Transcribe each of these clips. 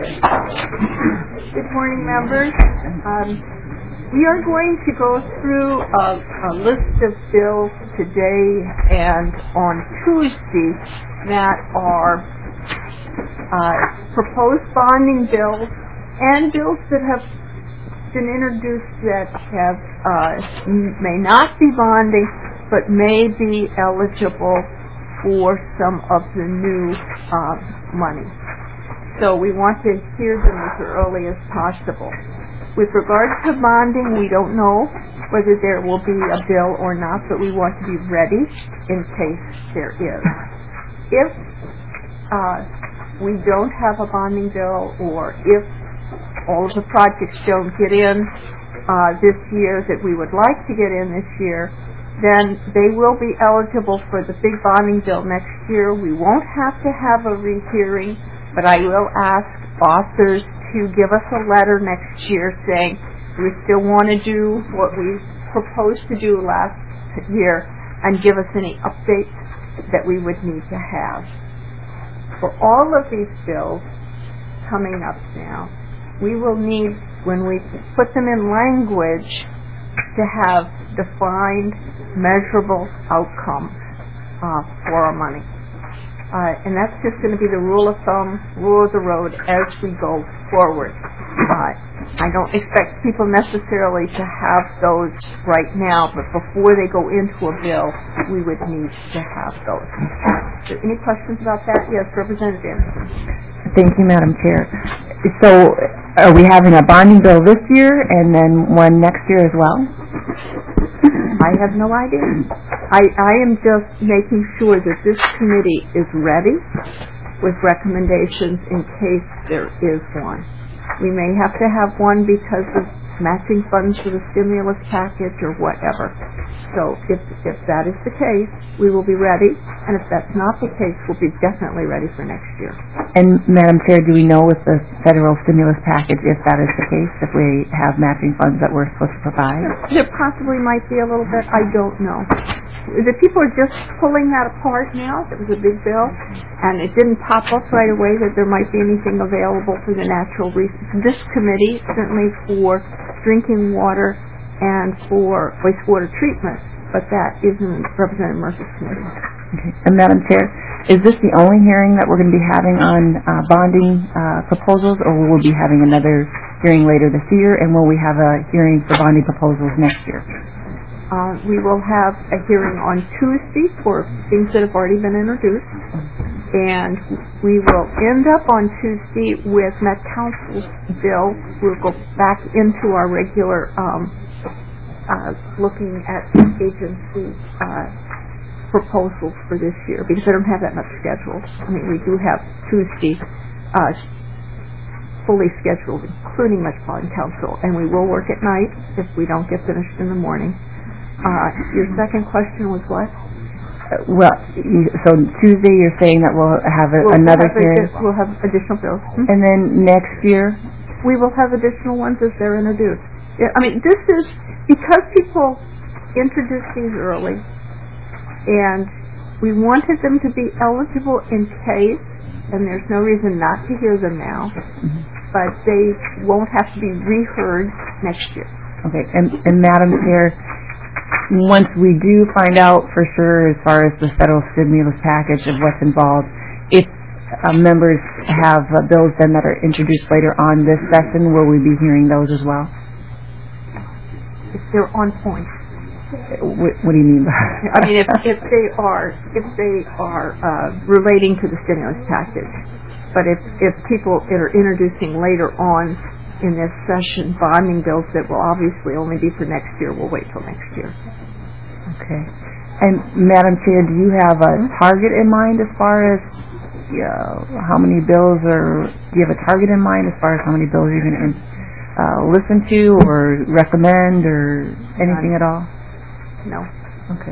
Good morning, members. We are going to go through a list of bills today and on Tuesday that are proposed bonding bills and bills that have been introduced that have may not be bonding but may be eligible for some of the new money. So we want to hear them as early as possible. With regard to bonding, we don't know whether there will be a bill or not, but we want to be ready in case there is. If we don't have a bonding bill, or if all of the projects don't get in this year that we would like to get in this year, then they will be eligible for the big bonding bill next year. We won't have to have a rehearing, but I will ask authors to give us a letter next year saying we still want to do what we proposed to do last year and give us any updates that we would need to have. For all of these bills coming up now, we will need, when we put them in language, to have defined, measurable outcomes for our money. And that's just going to be the rule of thumb, rule of the road as we go forward. I don't expect people necessarily to have those right now, but before they go into a bill, we would need to have those. Any questions about that? Yes, Representative Anderson. Thank you, Madam Chair. So are we having a bonding bill this year and then one next year as well? I have no idea. I am just making sure that this committee is ready with recommendations in case there is one. We may have to have one because of matching funds for the stimulus package or whatever. So if that is the case, we will be ready, and if that's not the case, we'll be definitely ready for next year. And Madam Chair, do we know with the federal stimulus package if that is the case, if we have matching funds that we're supposed to provide? There possibly might be a little bit. I don't know. The people are just pulling that apart now. It was a big bill, and it didn't pop up right away that there might be anything available for the natural resources. This committee, certainly for drinking water and for wastewater treatment, but that isn't Representative Murphy's committee. Okay. And Madam Chair, is this the only hearing that we're going to be having on bonding proposals, or will we be having another hearing later this year, and will we have a hearing for bonding proposals next year? We will have a hearing on Tuesday for things that have already been introduced, and we will end up on Tuesday with Met Council's bill. We'll go back into our regular looking at agency proposals for this year, because I don't have that much scheduled. I mean, we do have Tuesday fully scheduled, including Metropolitan Council, and we will work at night if we don't get finished in the morning. Your second question was what? Well, so Tuesday you're saying that we'll have another hearing? We'll have additional bills. And then next year? We will have additional ones as they're introduced. I mean, this is, because people introduce these early, and we wanted them to be eligible in case, and there's no reason not to hear them now, but they won't have to be reheard next year. Okay, and Madam Chair, once we do find out for sure as far as the federal stimulus package of what's involved, if members have bills then that are introduced later on this session, will we be hearing those as well? If they're on point. What do you mean by that? I mean, if they are relating to the stimulus package, but if people are introducing later on in this session bonding bills that will obviously only be for next year, we'll wait till next year. Okay. And Madam Chair, do you have a target in mind as far as how many bills, or do you have a target in mind as far as how many bills you're going to listen to or recommend or anything at all? No. Okay.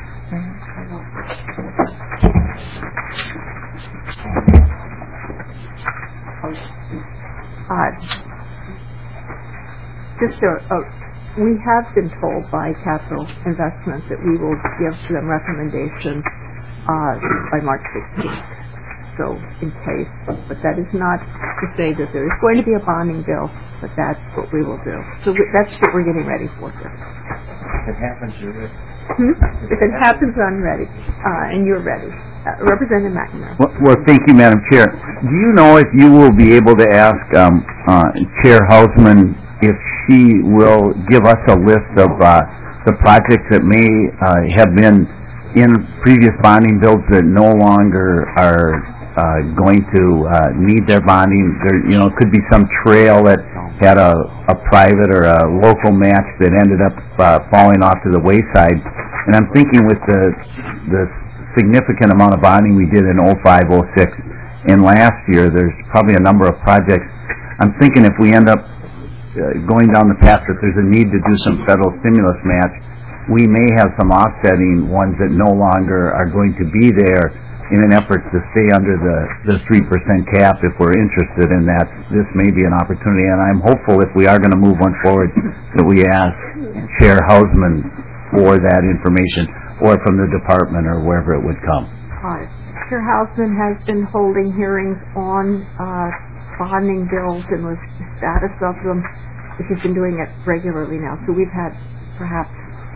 We have been told by Capital Investments that we will give them recommendations by March 16th. So in case, but that is not to say that there is going to be a bonding bill, but that's what we will do. So that's what we're getting ready for here. If it happens, you're ready. If it happens, I'm ready, and you're ready. Representative McNamara. Well, thank you, Madam Chair. Do you know if you will be able to ask Chair Hausman if she will give us a list of the projects that may have been in previous bonding bills that no longer are going to need their bonding? There, could be some trail that had a private or a local match that ended up falling off to the wayside. And I'm thinking with the significant amount of bonding we did in 05-06 and last year, there's probably a number of projects. I'm thinking if we end up going down the path that there's a need to do some federal stimulus match, we may have some offsetting ones that no longer are going to be there in an effort to stay under the 3% cap if we're interested in that. This may be an opportunity, and I'm hopeful if we are going to move one forward that we ask Chair Hausman for that information or from the department or wherever it would come. Chair Hausman has been holding hearings on bonding bills and the status of them. She's been doing it regularly now, so we've had perhaps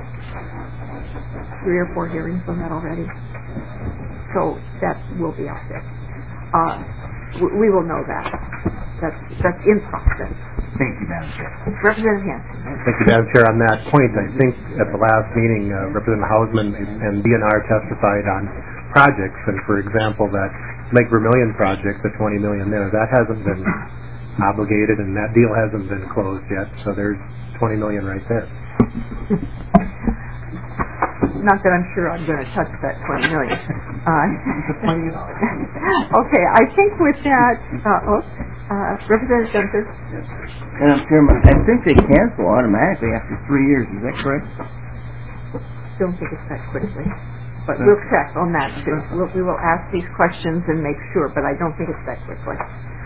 3 or 4 hearings on that already. So that will be out there. We will know that. That's in process. Thank you, Madam Chair. Representative Hanson. Thank you, Madam Chair. On that point, I think at the last meeting, Representative Hausman and DNR testified on projects, and for example, that Lake Vermilion project, the $20 million there, that hasn't been obligated, and that deal hasn't been closed yet. So there's $20 million right there. Not that I'm sure I'm going to touch that $20 million. Okay, I think with that, Representative Gunther. Madam Chairman, I think they cancel automatically after 3 years. Is that correct? Don't think it's that quickly. But we'll check on that too. We will ask these questions and make sure, but I don't think it's that quickly.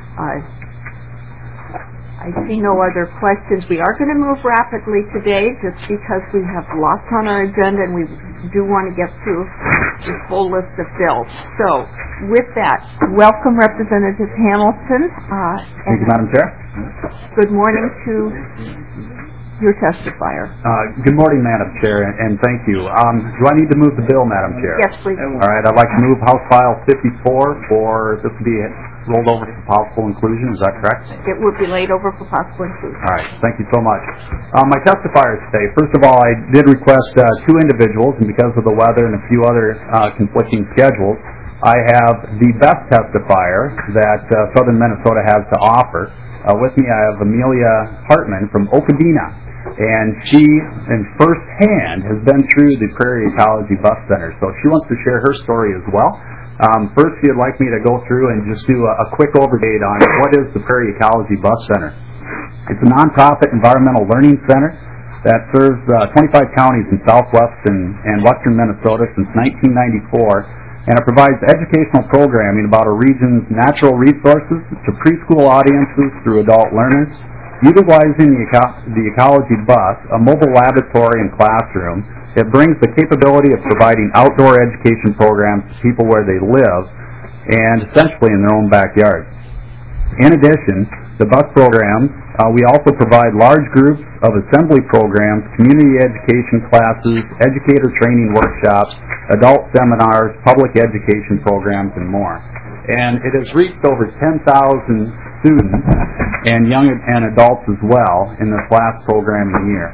I see no other questions. We are going to move rapidly today just because we have lots on our agenda and we do want to get through the full list of bills. So, with that, welcome Representative Hamilton. Thank you, Madam Chair. Good morning to your testifier. Good morning, Madam Chair, and thank you. Do I need to move the bill, Madam Chair? Yes, please. All right, I'd like to move House File 54 for this to be rolled over for possible inclusion. Is that correct? It would be laid over for possible inclusion. All right, thank you so much. My testifiers today, first of all, I did request 2 individuals, and because of the weather and a few other conflicting schedules, I have the best testifier that Southern Minnesota has to offer. With me, I have Amelia Hartman from Okabena. And she, in firsthand, has been through the Prairie Ecology Bus Center. So she wants to share her story as well. First, she'd like me to go through and just do a quick overview on what is the Prairie Ecology Bus Center. It's a nonprofit environmental learning center that serves 25 counties in southwest and western Minnesota since 1994. And it provides educational programming about a region's natural resources to preschool audiences through adult learners. Utilizing the Ecology Bus, a mobile laboratory and classroom, it brings the capability of providing outdoor education programs to people where they live and essentially in their own backyard. In addition, the bus programs, we also provide large groups of assembly programs, community education classes, educator training workshops, adult seminars, public education programs, and more. And it has reached over 10,000 students and young and adults as well in this last programming year.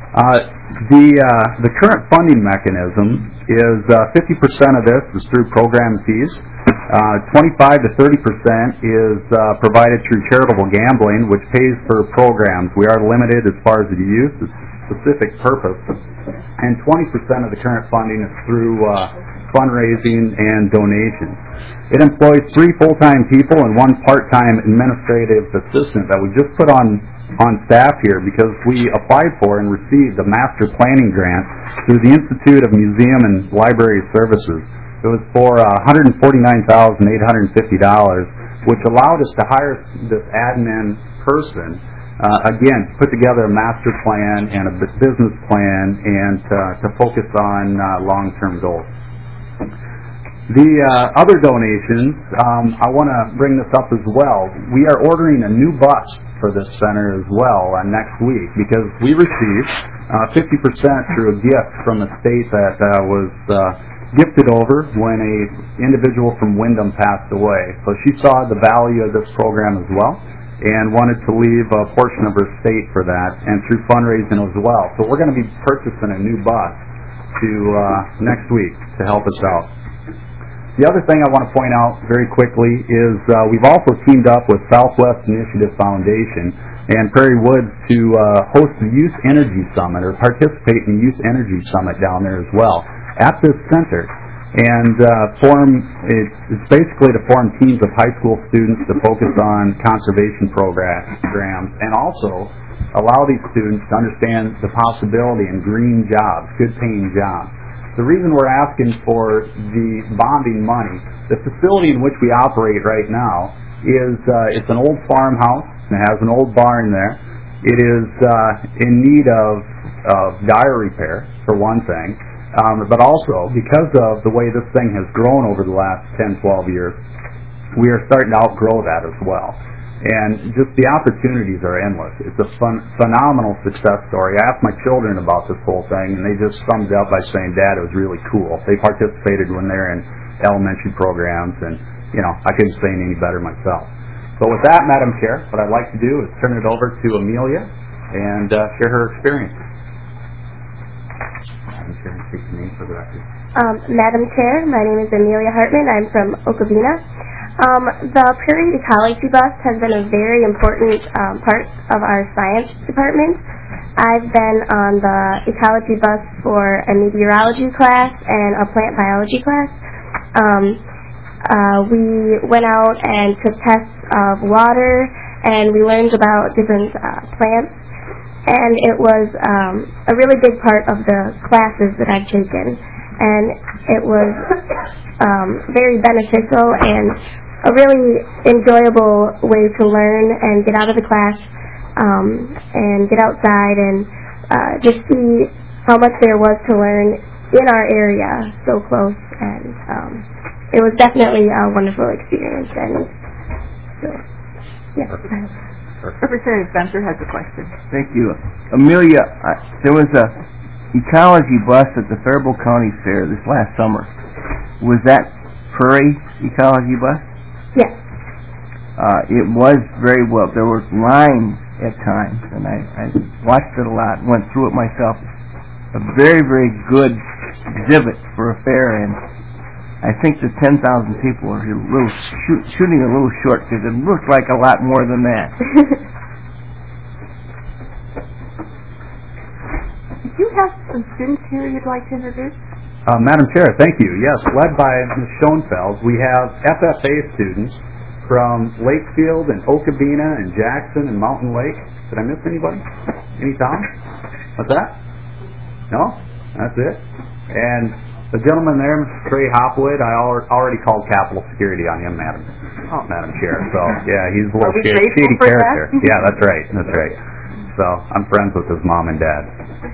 The current funding mechanism is 50% of this is through program fees. 25 to 30% is provided through charitable gambling, which pays for programs. We are limited as far as the use, the specific purpose. And 20% of the current funding is through fundraising and donations. It employs 3 full-time people and 1 part-time administrative assistant that we just put on staff here because we applied for and received a master planning grant through the Institute of Museum and Library Services. It was for $149,850, which allowed us to hire this admin person, again, put together a master plan and a business plan and to focus on long-term goals. The other donations, I want to bring this up as well. We are ordering a new bus for this center as well next week because we received 50% through a gift from the state that was gifted over when a individual from Wyndham passed away. So she saw the value of this program as well and wanted to leave a portion of her estate for that and through fundraising as well. So we're going to be purchasing a new bus to next week to help us out. The other thing I want to point out very quickly is we've also teamed up with Southwest Initiative Foundation and Prairie Woods to host the Youth Energy Summit or participate in the Youth Energy Summit down there as well at this center. And it's basically to form teams of high school students to focus on conservation programs and also allow these students to understand the possibility in green jobs, good paying jobs. The reason we're asking for the bonding money, the facility in which we operate right now is it's an old farmhouse and it has an old barn there. It is in need of dire repair, for one thing, but also because of the way this thing has grown over the last 10, 12 years, we are starting to outgrow that as well. And just the opportunities are endless. It's a phenomenal success story. I asked my children about this whole thing, and they just summed it up by saying, Dad, it was really cool. They participated when they're in elementary programs, and, I couldn't say any better myself. So with that, Madam Chair, what I'd like to do is turn it over to Amelia and share her experience. Madam Chair, take the name for the record. Madam Chair, my name is Amelia Hartman. I'm from Okabena. The Prairie Ecology Bus has been a very important part of our science department. I've been on the ecology bus for a meteorology class and a plant biology class. We went out and took tests of water, and we learned about different plants, and it was a really big part of the classes that I've taken. And it was very beneficial and a really enjoyable way to learn and get out of the class and get outside and just see how much there was to learn in our area so close. And it was definitely a wonderful experience. And so, yes. Representative Benzer has a question. Thank you. Amelia, there was a ecology bus at the Faribault County Fair this last summer. Was that Prairie Ecology Bus? Yes. It was very well. There were lines at times, and I watched it a lot, went through it myself. A very, very good exhibit for a fair, and I think the 10,000 people are shooting a little short because it looked like a lot more than that. Do you have some students here you'd like to introduce? Madam Chair, thank you. Yes, led by Ms. Schoenfeld, we have FFA students from Lakefield and Okabena and Jackson and Mountain Lake. Did I miss anybody? Any towns? What's that? No? That's it? And the gentleman there, Mr. Trey Hopwood, I already called Capitol Security on him, Madam Chair. So, yeah, he's a little shady character. Yeah, that's right. So, I'm friends with his mom and dad.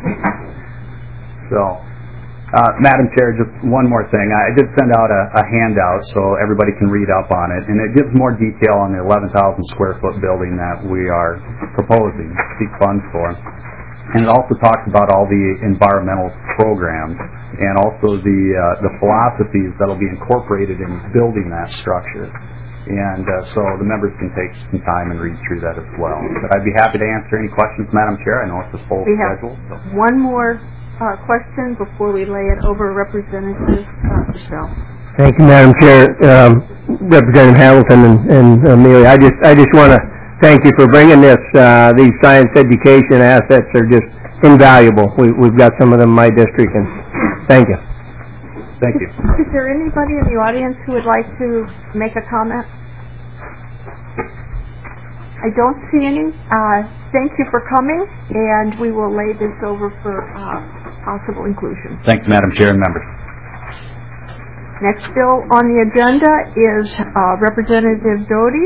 So, Madam Chair, just one more thing. I did send out a handout so everybody can read up on it, and it gives more detail on the 11,000 square foot building that we are proposing to seek funds for. And it also talks about all the environmental programs and also the philosophies that will be incorporated in building that structure. And so the members can take some time and read through that as well. But I'd be happy to answer any questions, Madam Chair. I know it's a full schedule. We have one more question before we lay it over Representative Michelle. Thank you, Madam Chair. Representative Hamilton and Amelia, I just want to thank you for bringing this. These science education assets are just invaluable. We've got some of them in my district, and thank you. Thank you. Is there anybody in the audience who would like to make a comment? I don't see any. Thank you for coming, and we will lay this over for possible inclusion. Thanks, Madam Chair and members. Next bill on the agenda is Representative Doty.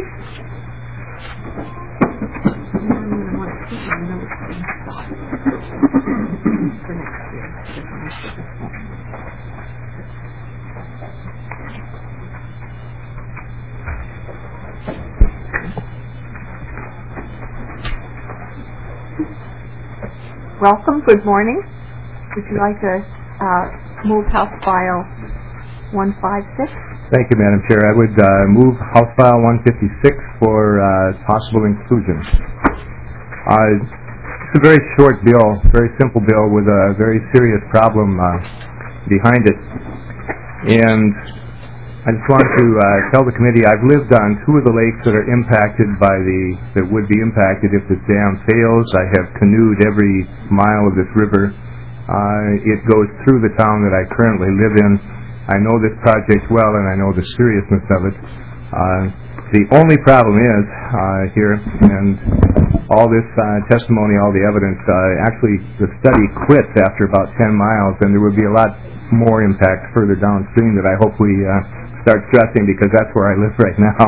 welcome. Good morning. Would you like to move House File 156? Thank you, Madam Chair. I would move House File 156 for possible inclusion. It's a very short bill, very simple bill with a very serious problem behind it. And I just want to tell the committee I've lived on two of the lakes that are impacted that would be impacted if this dam fails. I have canoed every mile of this river. It goes through the town that I currently live in. I know this project well, and I know the seriousness of it. The only problem is here, and all this testimony, all the evidence, actually the study quits after about 10 miles, and there would be a lot more impact further downstream that I hope we start stressing, because that's where I live right now.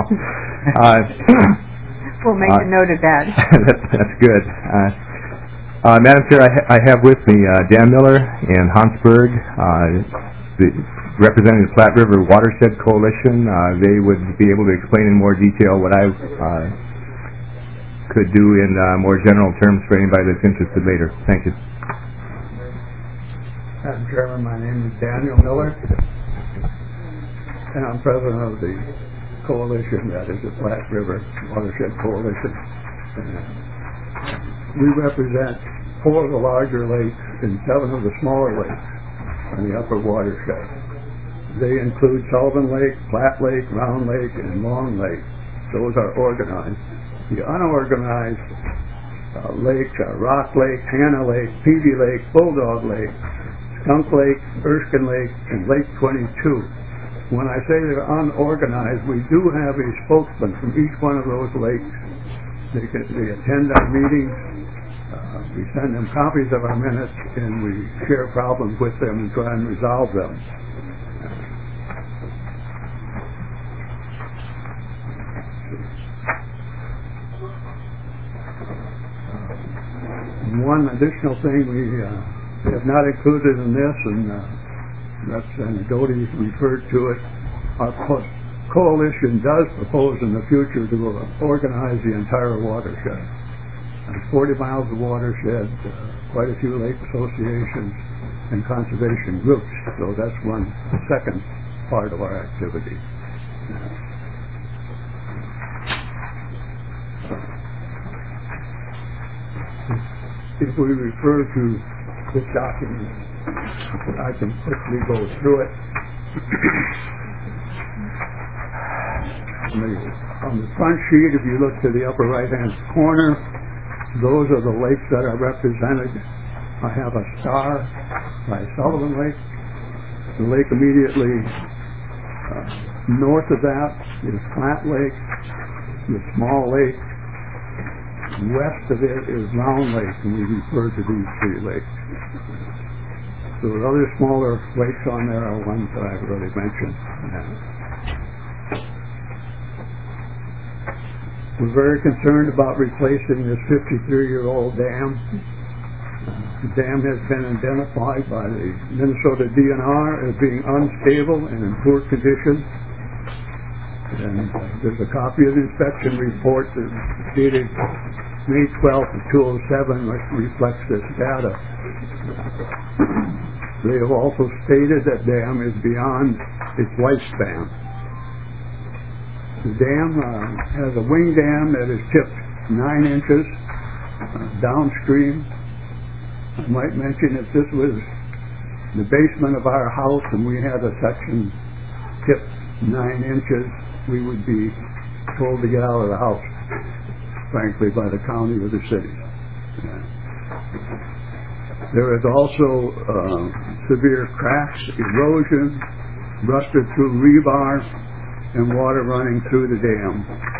We'll make a note of that. That's good. Madam Chair, I have with me Dan Miller and Hans Berg, representing the Platte River Watershed Coalition. They would be able to explain in more detail what I could do in more general terms for anybody that's interested later. Thank you. Madam Chairman, my name is Daniel Miller, and I'm president of the coalition that is the Platte River Watershed Coalition. We represent 4 of the larger lakes and 7 of the smaller lakes on the upper watershed. They include Sullivan Lake, Platte Lake, Round Lake, and Long Lake. Those are organized. The unorganized lakes are Rock Lake, Hannah Lake, Peavy Lake, Bulldog Lake, Skunk Lake, Erskine Lake, and Lake 22. When I say they're unorganized, we do have a spokesman from each one of those lakes. They attend our meetings. We send them copies of our minutes, and we share problems with them and try and resolve them. One additional thing we have not included in this, and Dodie referred to it, our coalition does propose in the future to organize the entire watershed. There's 40 miles of watershed, quite a few lake associations and conservation groups, so that's the second part of our activity. If we refer to this document, I can quickly go through it. On the front sheet, if you look to the upper right-hand corner, those are the lakes that are represented. I have a star by Sullivan Lake. The lake immediately north of that is Platte Lake, the small lake. West of it is Round Lake, and we refer to these 3 lakes. So the other smaller lakes on there are ones that I've already mentioned. We're very concerned about replacing this 53-year-old dam. The dam has been identified by the Minnesota DNR as being unstable and in poor condition. And there's a copy of the inspection report that's dated May 12th of 2007, which reflects this data. They have also stated that dam is beyond its lifespan. The dam has a wing dam that is tipped 9 inches downstream. I might mention if this was the basement of our house and we had a section tipped 9 inches, we would be told to get out of the house, frankly, by the county or the city. There is also severe cracks, erosion, rusted through rebar, and water running through the dam.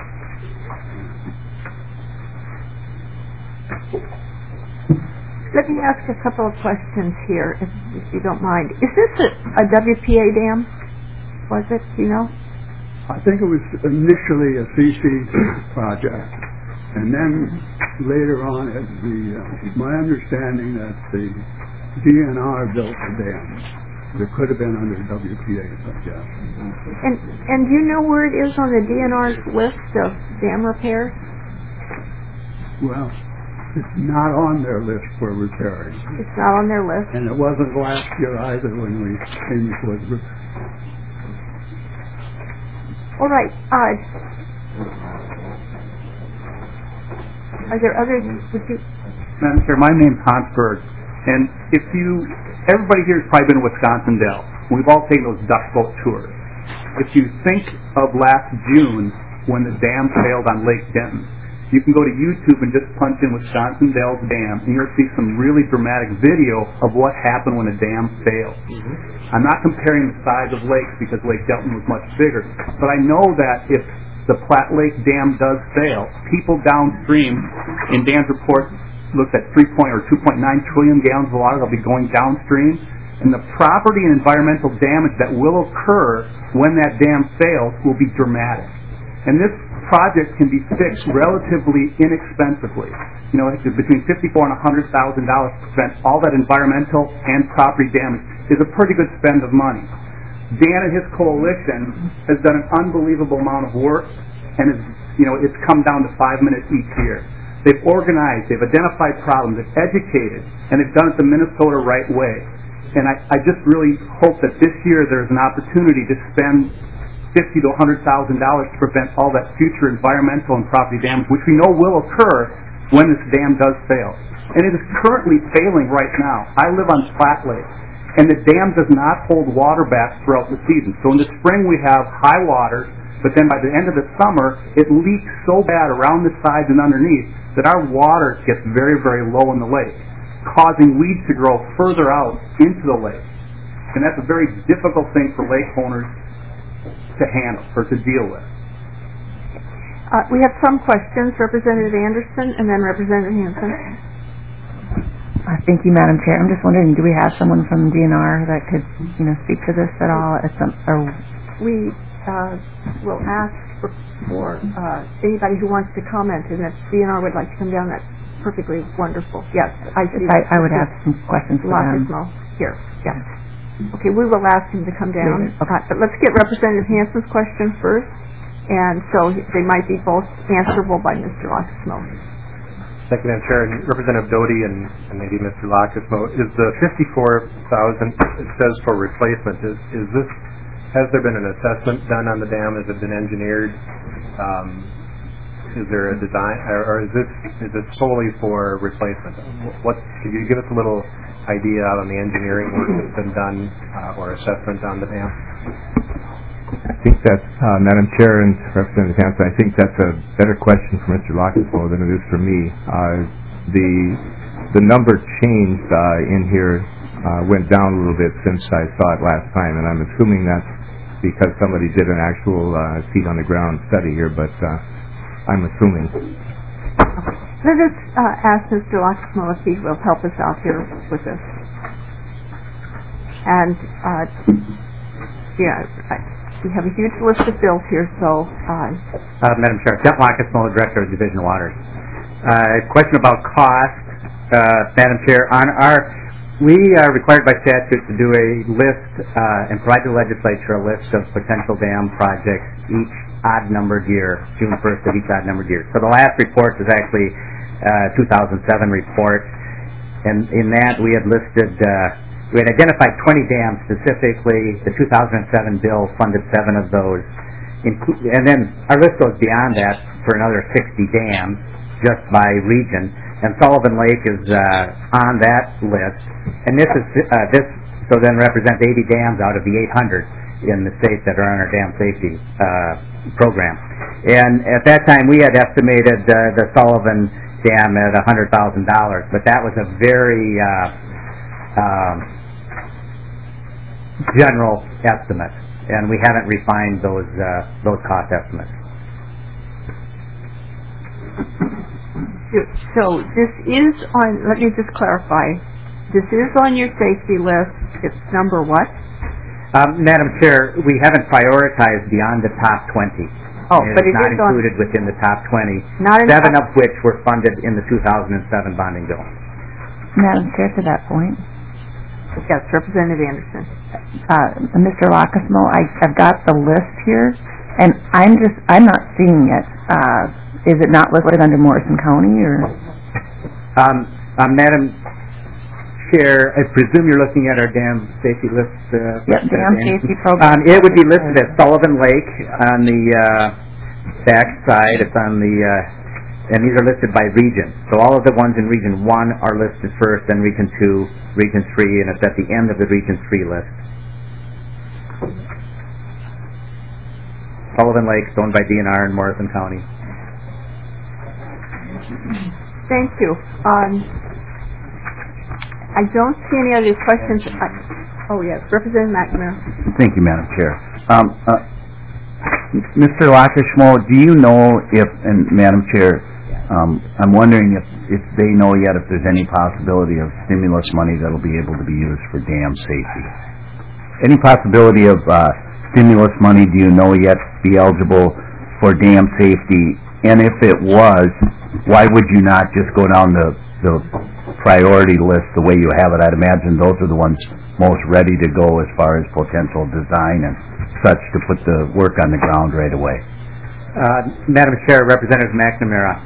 Let me ask a couple of questions here, if you don't mind. Is this a WPA dam? Was it, do you know? I think it was initially a CC project, and then later on, my understanding that the DNR built the dam. It could have been under WPA, I guess. And do you know where it is on the DNR's list of dam repairs? Well, It's not on their list for repairing. It's not on their list. And it wasn't last year either when we came with it. All right. Are there others? Would you? Madam Chair, my name's Hans Berg, and everybody here has probably been to Wisconsin Dells. We've all taken those duck boat tours. If you think of last June when the dam failed on Lake Denton, you can go to YouTube and just punch in Wisconsin Dells Dam, and you'll see some really dramatic video of what happened when a dam failed. I'm not comparing the size of lakes because Lake Delton was much bigger, but I know that if the Platte Lake Dam does fail, people downstream, in Dan's report, looked at 2.9 trillion gallons of water that'll be going downstream, and the property and environmental damage that will occur when that dam fails will be dramatic. And this project can be fixed relatively inexpensively. You know, between $54,000 and $100,000 to prevent all that environmental and property damage is a pretty good spend of money. Dan and his coalition has done an unbelievable amount of work, and it's come down to 5 minutes each year. They've organized, they've identified problems, they've educated, and they've done it the Minnesota right way. And I just really hope that this year there's an opportunity to spend $50,000 to $100,000 to prevent all that future environmental and property damage, which we know will occur when this dam does fail. And it is currently failing right now. I live on Platte Lake, and the dam does not hold water back throughout the season. So in the spring we have high water, but then by the end of the summer it leaks so bad around the sides and underneath that our water gets very, very low in the lake, causing weeds to grow further out into the lake. And that's a very difficult thing for lake owners to handle or to deal with. We have some questions, Representative Anderson and then Representative Hansen. Thank you, Madam Chair. I'm just wondering, do we have someone from DNR that could, speak to this at all? We will ask for anybody who wants to comment, and if DNR would like to come down, that's perfectly wonderful. Yes, I would have some questions for them. Here, yes. Okay, we will ask him to come down. Okay. But let's get Representative Hansen's question first, and so they might be both answerable by Mr. Lockismo. Thank you, Madam Chair. And Representative Doty and maybe Mr. Lockismo, is the $54,000 it says for replacement, has there been an assessment done on the dam? Has it been engineered? Is there a design, or is it solely for replacement? Could you give us a little idea on the engineering work that's been done or assessment on the dam? I think that's, Madam Chair and Representative Hansen, I think that's a better question for Mr. Lockismo than it is for me. The number changed in here went down a little bit since I saw it last time, and I'm assuming that's because somebody did an actual feet-on-the-ground study here, but I'm assuming. Let us ask Mr. Lockismo if he will help us out here with this. And, we have a huge list of bills here, so... Madam Chair, Kent Lockismo, Director of Division of Waters. Question about cost, Madam Chair. We are required by statute to do a list and provide the legislature a list of potential dam projects each odd-numbered year, June 1st of each odd-numbered year. So the last report is actually 2007 report, and in that we had listed... we had identified 20 dams specifically. The 2007 bill funded 7 of those. And then our list goes beyond that for another 60 dams just by region. And Sullivan Lake is on that list. And this then represents 80 dams out of the 800 in the state that are on our dam safety program. And at that time we had estimated the Sullivan Dam at $100,000, but that was a very general estimate, and we haven't refined those cost estimates. So this is on, let me just clarify, this is on your safety list. It's number what? Madam Chair, we haven't prioritized beyond the top 20. Oh, but it's not included within the top 20, 7 of which were funded in the 2007 bonding bill. Madam Chair, to that point. Yes, Representative Anderson. Mr. Lockismo, I've got the list here, and I'm not seeing it. Is it not listed under Morrison County, or? Madam Chair, I presume you're looking at our dam safety list. Dam safety program. It would be listed as Sullivan Lake on the back side. It's on the, and these are listed by region. So all of the ones in Region 1 are listed first, then Region 2, Region 3, and it's at the end of the Region 3 list. Sullivan Lake is owned by DNR in Morrison County. Thank you. I don't see any other questions. Oh, yes, Representative McNamara. Thank you, Madam Chair. Mr. Lockerschmo, do you know if, and Madam Chair, I'm wondering if they know yet if there's any possibility of stimulus money that will be able to be used for dam safety? Any possibility of stimulus money, do you know yet, be eligible for dam safety? And if it was, why would you not just go down the priority list the way you have it? I'd imagine those are the ones most ready to go as far as potential design and such to put the work on the ground right away. Madam Chair, Representative McNamara,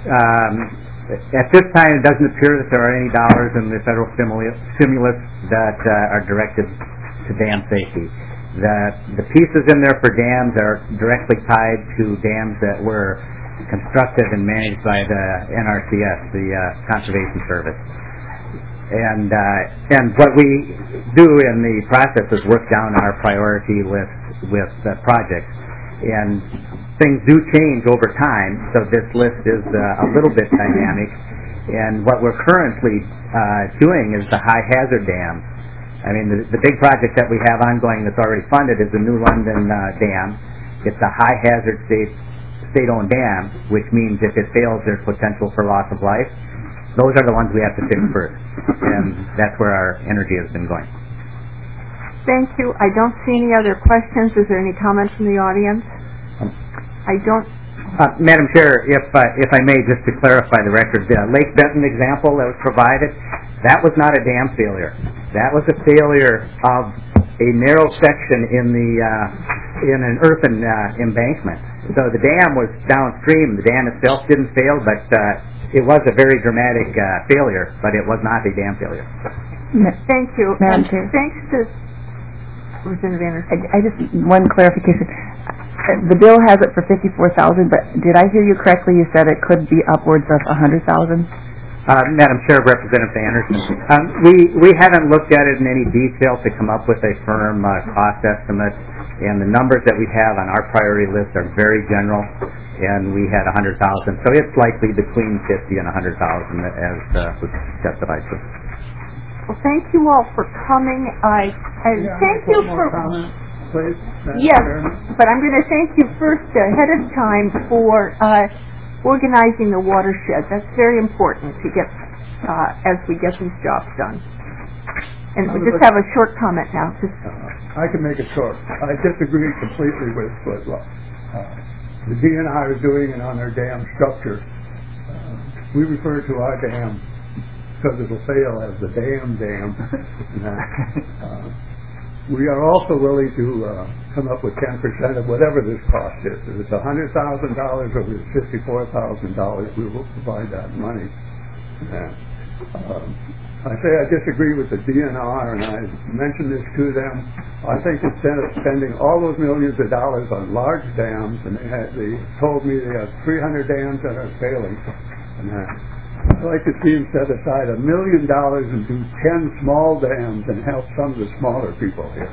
at this time it doesn't appear that there are any dollars in the federal stimulus that are directed to dam safety. The pieces in there for dams are directly tied to dams that were constructed and managed by the NRCS, the Conservation Service. And what we do in the process is work down our priority list with projects. And things do change over time, so this list is a little bit dynamic. And what we're currently doing is the high hazard dams. I mean, the big project that we have ongoing that's already funded is the New London Dam. It's a high hazard state-owned dam, which means if it fails, there's potential for loss of life. Those are the ones we have to fix first, and that's where our energy has been going. Thank you. I don't see any other questions. Is there any comments from the audience? I don't. Madam Chair, if I may, just to clarify the record, the Lake Benton example that was provided, that was not a dam failure. That was a failure of a narrow section in an earthen embankment. So the dam was downstream. The dam itself didn't fail, but it was a very dramatic failure, but it was not a dam failure. Thank you. Madam Chair. Thanks to Representative Anderson. I just, one clarification. The bill has it for $54,000, but did I hear you correctly? You said it could be upwards of $100,000? Madam Chair, Representative Anderson, we haven't looked at it in any detail to come up with a firm cost estimate, and the numbers that we have on our priority list are very general, and we had $100,000, so it's likely between $50,000 and $100,000 as was justified. Well, thank you all for coming. And thank you for. Please, yes, but I'm going to thank you first ahead of time for organizing the watershed. That's very important to get as we get these jobs done. And we just have a short comment now. I can make it short. I disagree completely with what the DNR is doing and on their dam structure. We refer to our dam because it'll fail as the dam. We are also willing to come up with 10% of whatever this cost is. If it's $100,000 or if it's $54,000, we will provide that money. I say I disagree with the DNR, and I mentioned this to them. I think instead of spending all those millions of dollars on large dams, and they told me they have 300 dams that are failing, and I'd like to see them set aside $1 million and do 10 small dams and help some of the smaller people here.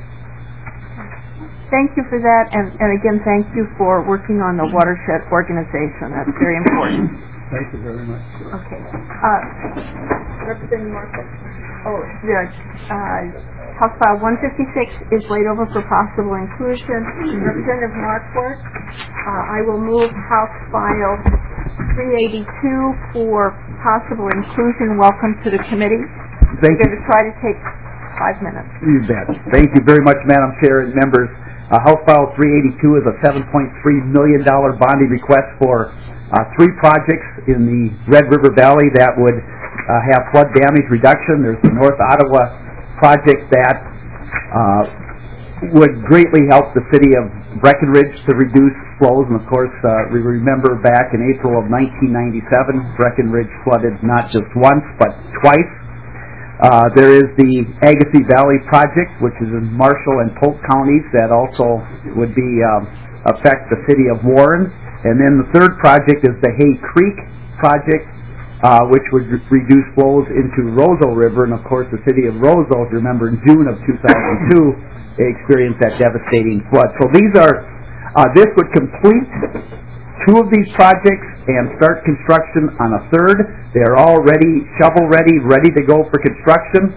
Thank you for that, and again, thank you for working on the watershed organization. That's very important. Thank you very much. Okay. Representative Marquardt. Oh, House File 156 is laid over for possible inclusion. Representative Marquardt, I will move House File 382 for possible inclusion. Welcome to the committee. Thank you. We're going to try to take 5 minutes. You bet. Thank you very much, Madam Chair and members. House File 382 is a $7.3 million bonding request for 3 projects in the Red River Valley that would have flood damage reduction. There's the North Ottawa project that would greatly help the city of Breckenridge to reduce flows. And of course, we remember back in April of 1997, Breckenridge flooded not just once, but twice. There is the Agassiz Valley project, which is in Marshall and Polk counties, that also would be affect the city of Warren. And then the third project is the Hay Creek project, which would reduce flows into Roseau River. And of course, the city of Roseau, if you remember, in June of 2002, they experienced that devastating flood. So these are, this would complete two of these projects and start construction on a third. They are all ready, shovel ready, ready to go for construction.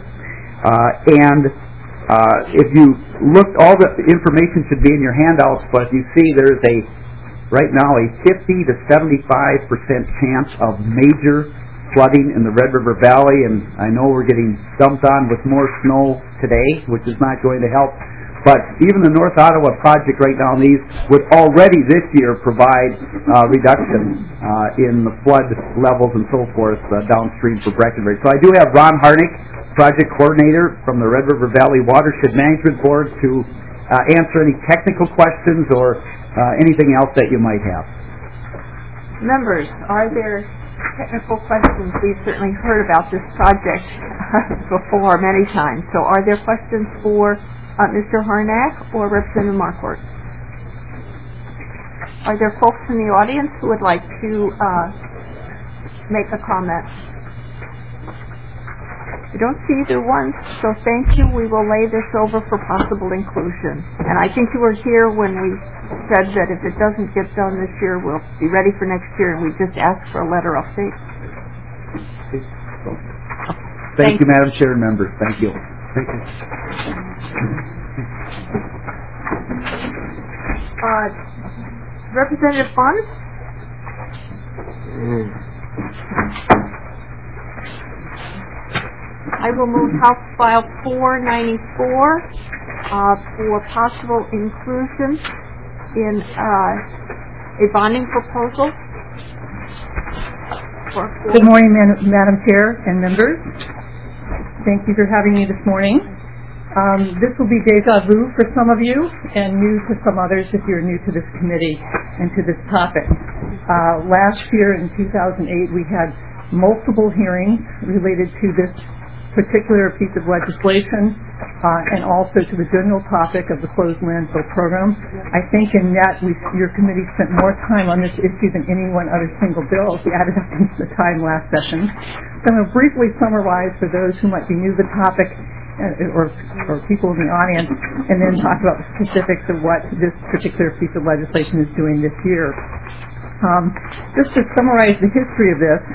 If you look, all the information should be in your handouts, but you see there's right now a 50 to 75% chance of major flooding in the Red River Valley, and I know we're getting dumped on with more snow today, which is not going to help. But even the North Ottawa project right now, these would already this year provide reduction in the flood levels and so forth downstream for Breckenridge. So I do have Ron Harnick, project coordinator from the Red River Valley Watershed Management Board, to answer any technical questions or anything else that you might have. Members, are there technical questions? We've certainly heard about this project before many times. So are there questions for Mr. Harnack or Representative Marquardt? Are there folks in the audience who would like to make a comment? I don't see either one, so thank you. We will lay this over for possible inclusion. And I think you were here when we said that if it doesn't get done this year, we'll be ready for next year, and we just asked for a letter update. Thank you, Madam Chair and members. Thank you. Thank you. Representative Funds? I will move House File 494 for possible inclusion in a bonding proposal. Good morning, Madam Chair and members. Thank you for having me this morning. This will be deja vu for some of you and new to some others if you're new to this committee and to this topic. Last year in 2008, we had multiple hearings related to this particular piece of legislation and also to the general topic of the closed landfill program. I think in that your committee spent more time on this issue than any one other single bill if we added up the time last session. So I'm going to briefly summarize for those who might be new to the topic or people in the audience, and then talk about the specifics of what this particular piece of legislation is doing this year. Just to summarize the history of this,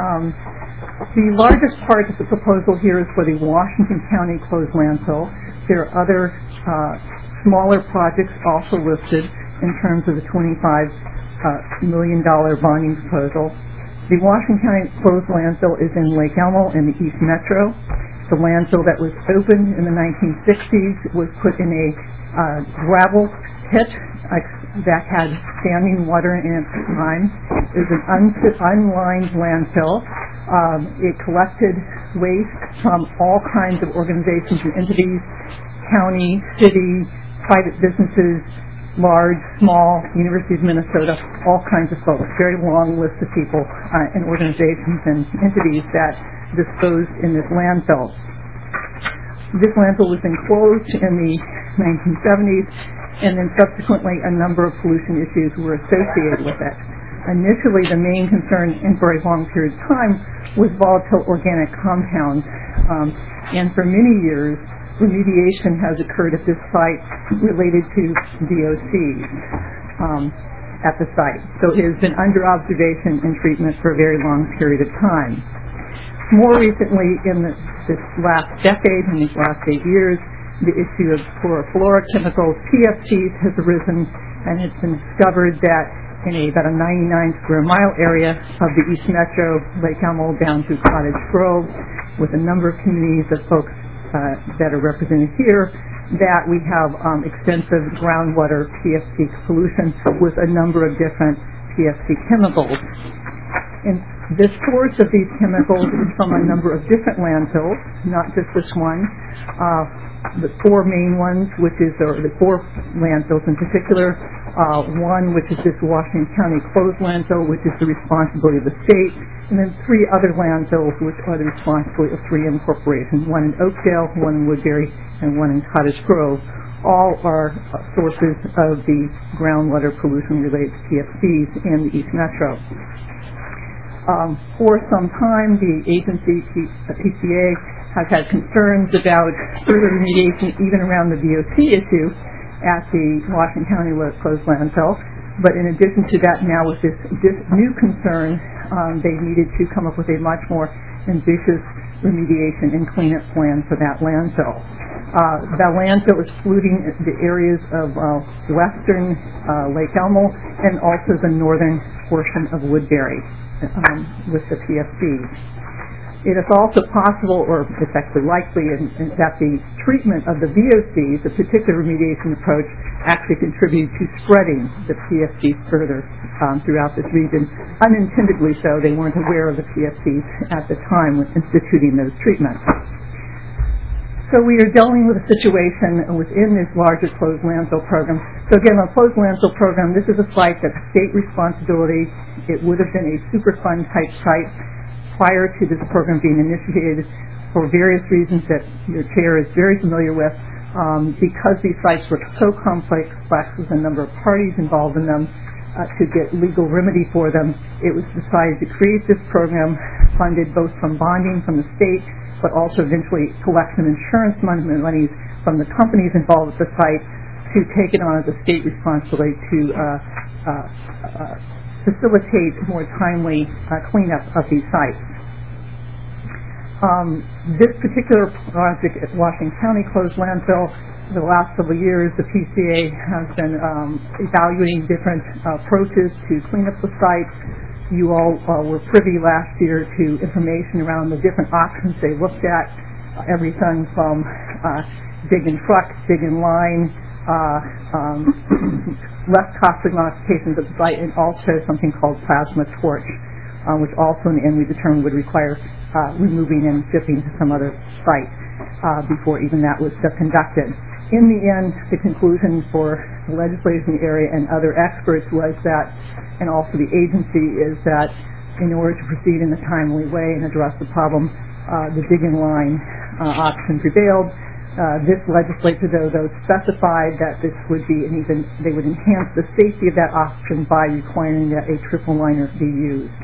the largest part of the proposal here is for the Washington County closed landfill. There are other smaller projects also listed in terms of the $25 million bonding proposal. The Washington County closed landfill is in Lake Elmo in the East Metro. The landfill that was opened in the 1960s was put in a gravel pit that had standing water in it at the time. It was an unlined landfill. It collected waste from all kinds of organizations and entities, county, city, private businesses, large, small, University of Minnesota, all kinds of folks. Very long list of people and organizations and entities that disposed in this landfill. This landfill was enclosed in the 1970s, and then subsequently a number of pollution issues were associated with it. Initially, the main concern in for a long period of time was volatile organic compounds, and for many years, remediation has occurred at this site related to VOCs at the site. So it has been under observation and treatment for a very long period of time. More recently, in this last decade, in these last 8 years, the issue of chlorofluorochemicals, PFTs, has arisen, and it's been discovered that in about a 99 square mile area of the East Metro, Lake Elmo down to Cottage Grove, with a number of communities of folks that are represented here, that we have extensive groundwater PFC pollution with a number of different PFC chemicals. And The source of these chemicals is from a number of different landfills, not just this one. The four main ones, the four landfills in particular, one which is this Washington County closed landfill, which is the responsibility of the state, and then three other landfills which are the responsibility of 3M Corporation, one in Oakdale, one in Woodbury, and one in Cottage Grove. All are sources of the groundwater pollution-related PFCs in the East Metro. For some time, the agency, PCA, has had concerns about further remediation even around the VOC issue at the Washington County closed landfill. But in addition to that, now with this new concern, they needed to come up with a much more ambitious remediation and cleanup plan for that landfill. That landfill is polluting the areas of western Lake Elmo and also the northern portion of Woodbury with the PFCs. It is also possible, or it's actually likely, that the treatment of the VOCs, the particular remediation approach, actually contributed to spreading the PFCs further throughout this region. Unintendedly so, they weren't aware of the PFCs at the time when instituting those treatments. So we are dealing with a situation within this larger closed landfill program. So again, a closed landfill program, this is a site that's state responsibility. It would have been a Superfund type site prior to this program being initiated for various reasons that your chair is very familiar with. Because these sites were so complex with a number of parties involved in them, to get legal remedy for them, it was decided to create this program funded both from bonding from the state, but also eventually collect some insurance monies from the companies involved at the site to take it on as a state responsibility to facilitate more timely cleanup of these sites. This particular project at Washington County closed landfill, the last several years, the PCA has been evaluating different approaches to clean up the site. You all were privy last year to information around the different options they looked at, everything from dig and truck, dig and line, less costly modifications of the site, and also something called plasma torch, which also in the end we determined would require removing and shifting to some other site before even that was conducted. In the end, the conclusion for the legislators in the area and other experts was that, and also the agency, is that in order to proceed in a timely way and address the problem, the dig and line option prevailed. This legislature, though, specified that this would be, and even they would enhance the safety of that option by requiring that a triple liner be used.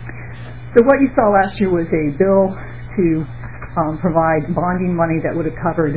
So what you saw last year was a bill to provide bonding money that would have covered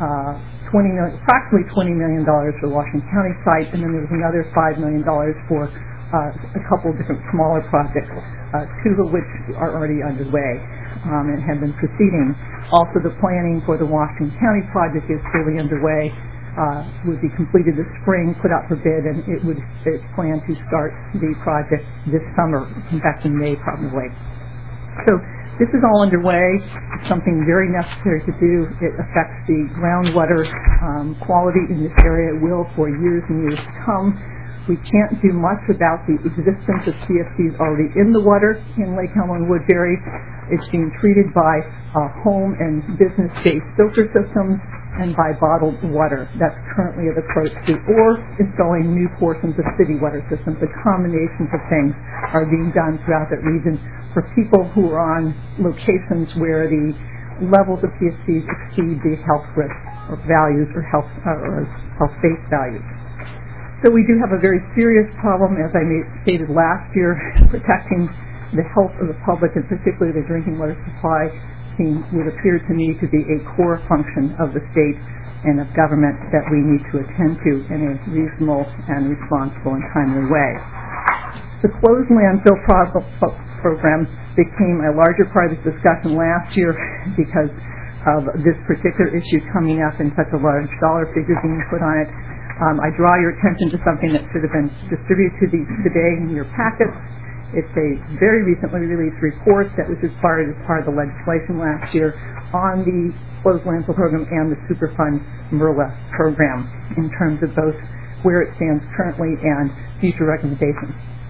approximately $20 million for the Washington County site, and then there was another $5 million for a couple of different smaller projects, two of which are already underway and have been proceeding. Also, the planning for the Washington County project is fully underway, would be completed this spring, put out for bid, and it's planned to start the project this summer, in fact in May probably. So this is all underway. It's something very necessary to do. It affects the groundwater quality in this area. It will for years and years to come. We can't do much without the existence of PFCs already in the water in Lake Elmo and Woodbury. It's being treated by home and business-based filter systems and by bottled water. That's currently the approach to, or installing new portions of city water systems. A combination of things are being done throughout that region for people who are on locations where the levels of PFCs exceed the health risk or values or health-based values. So we do have a very serious problem, as I stated last year, protecting the health of the public, and particularly the drinking water supply would appear to me to be a core function of the state and of government that we need to attend to in a reasonable and responsible and timely way. The closed landfill program became a larger part of this discussion last year because of this particular issue coming up and such a large dollar figure being put on it. I draw your attention to something that should have been distributed to today in your packets. It's a very recently released report that was required as part of the legislation last year on the closed landfill program and the Superfund MRLA program in terms of both where it stands currently and future recommendations.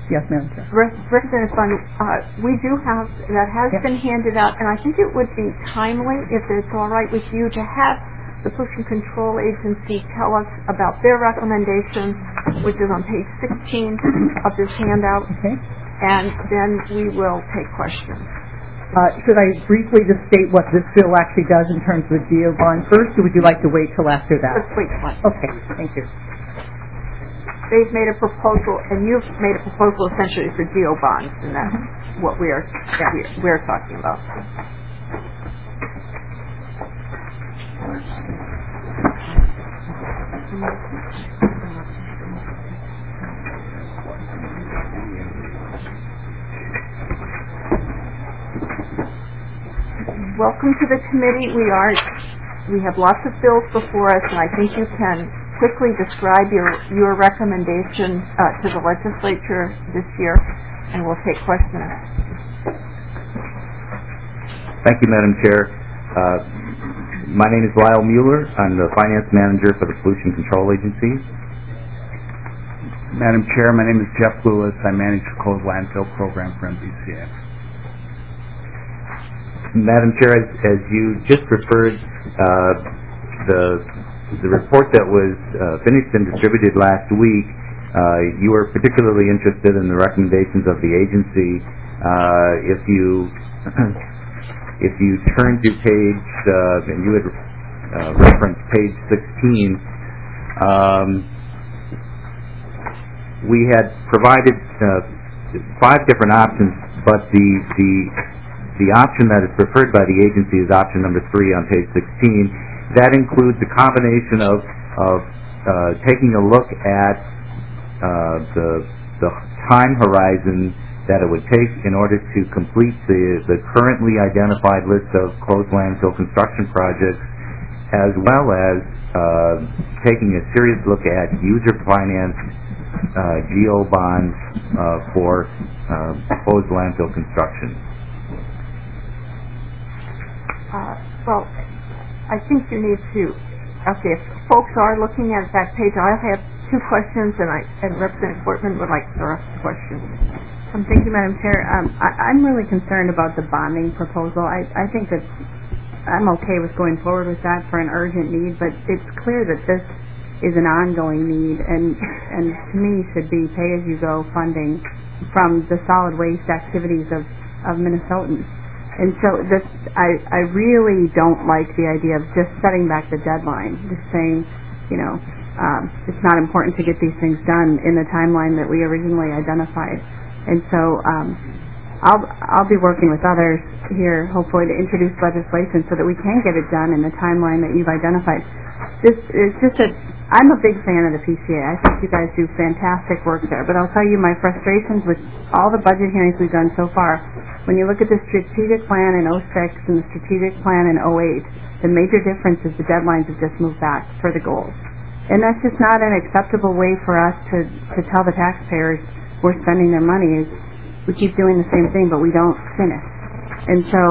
Yes, Madam Chair. Representative Fund, we do have, that has been handed out, and I think it would be timely, if it's all right with you, to have the Pollution Control Agency tell us about their recommendations, which is on page 16 of this handout, and then we will take questions. Should I briefly just state what this bill actually does in terms of the GEO bond first, or would you like to wait till after that? Let's wait till after. Okay, thank you. They've made a proposal, and you've made a proposal essentially for GEO bonds, and that's what we're talking about. Welcome to the committee. We have lots of bills before us, and I think you can quickly describe your recommendation to the legislature this year, and we'll take questions. Thank you, Madam Chair. My name is Lyle Mueller. I'm the Finance Manager for the Pollution Control Agency. Madam Chair, my name is Jeff Lewis. I manage the closed landfill program for MPCA. Madam Chair, as you just referred, the report that was finished and distributed last week, you were particularly interested in the recommendations of the agency. If you turn to page, and you had referenced page 16, we had provided 5 different options, but the option that is preferred by the agency is option number 3 on page 16. That includes a combination of taking a look at the time horizon that it would take in order to complete the currently identified list of closed landfill construction projects, as well as taking a serious look at user-financed GEO bonds for closed landfill construction. Well, I think you need to, okay, if folks are looking at that page, I have 2 questions, and Representative Portman would like to ask a question. Thank you, Madam Chair. I'm really concerned about the bonding proposal. I think that I'm okay with going forward with that for an urgent need, but it's clear that this is an ongoing need, and to me should be pay-as-you-go funding from the solid waste activities of Minnesotans. And so I really don't like the idea of just setting back the deadline, just saying, it's not important to get these things done in the timeline that we originally identified. And so I'll be working with others here, hopefully, to introduce legislation so that we can get it done in the timeline that you've identified. I'm a big fan of the PCA. I think you guys do fantastic work there. But I'll tell you my frustrations with all the budget hearings we've done so far. When you look at the strategic plan in 06 and the strategic plan in 08, the major difference is the deadlines have just moved back for the goals. And that's just not an acceptable way for us to tell the taxpayers we're spending their money. Is we keep doing the same thing, but we don't finish. And so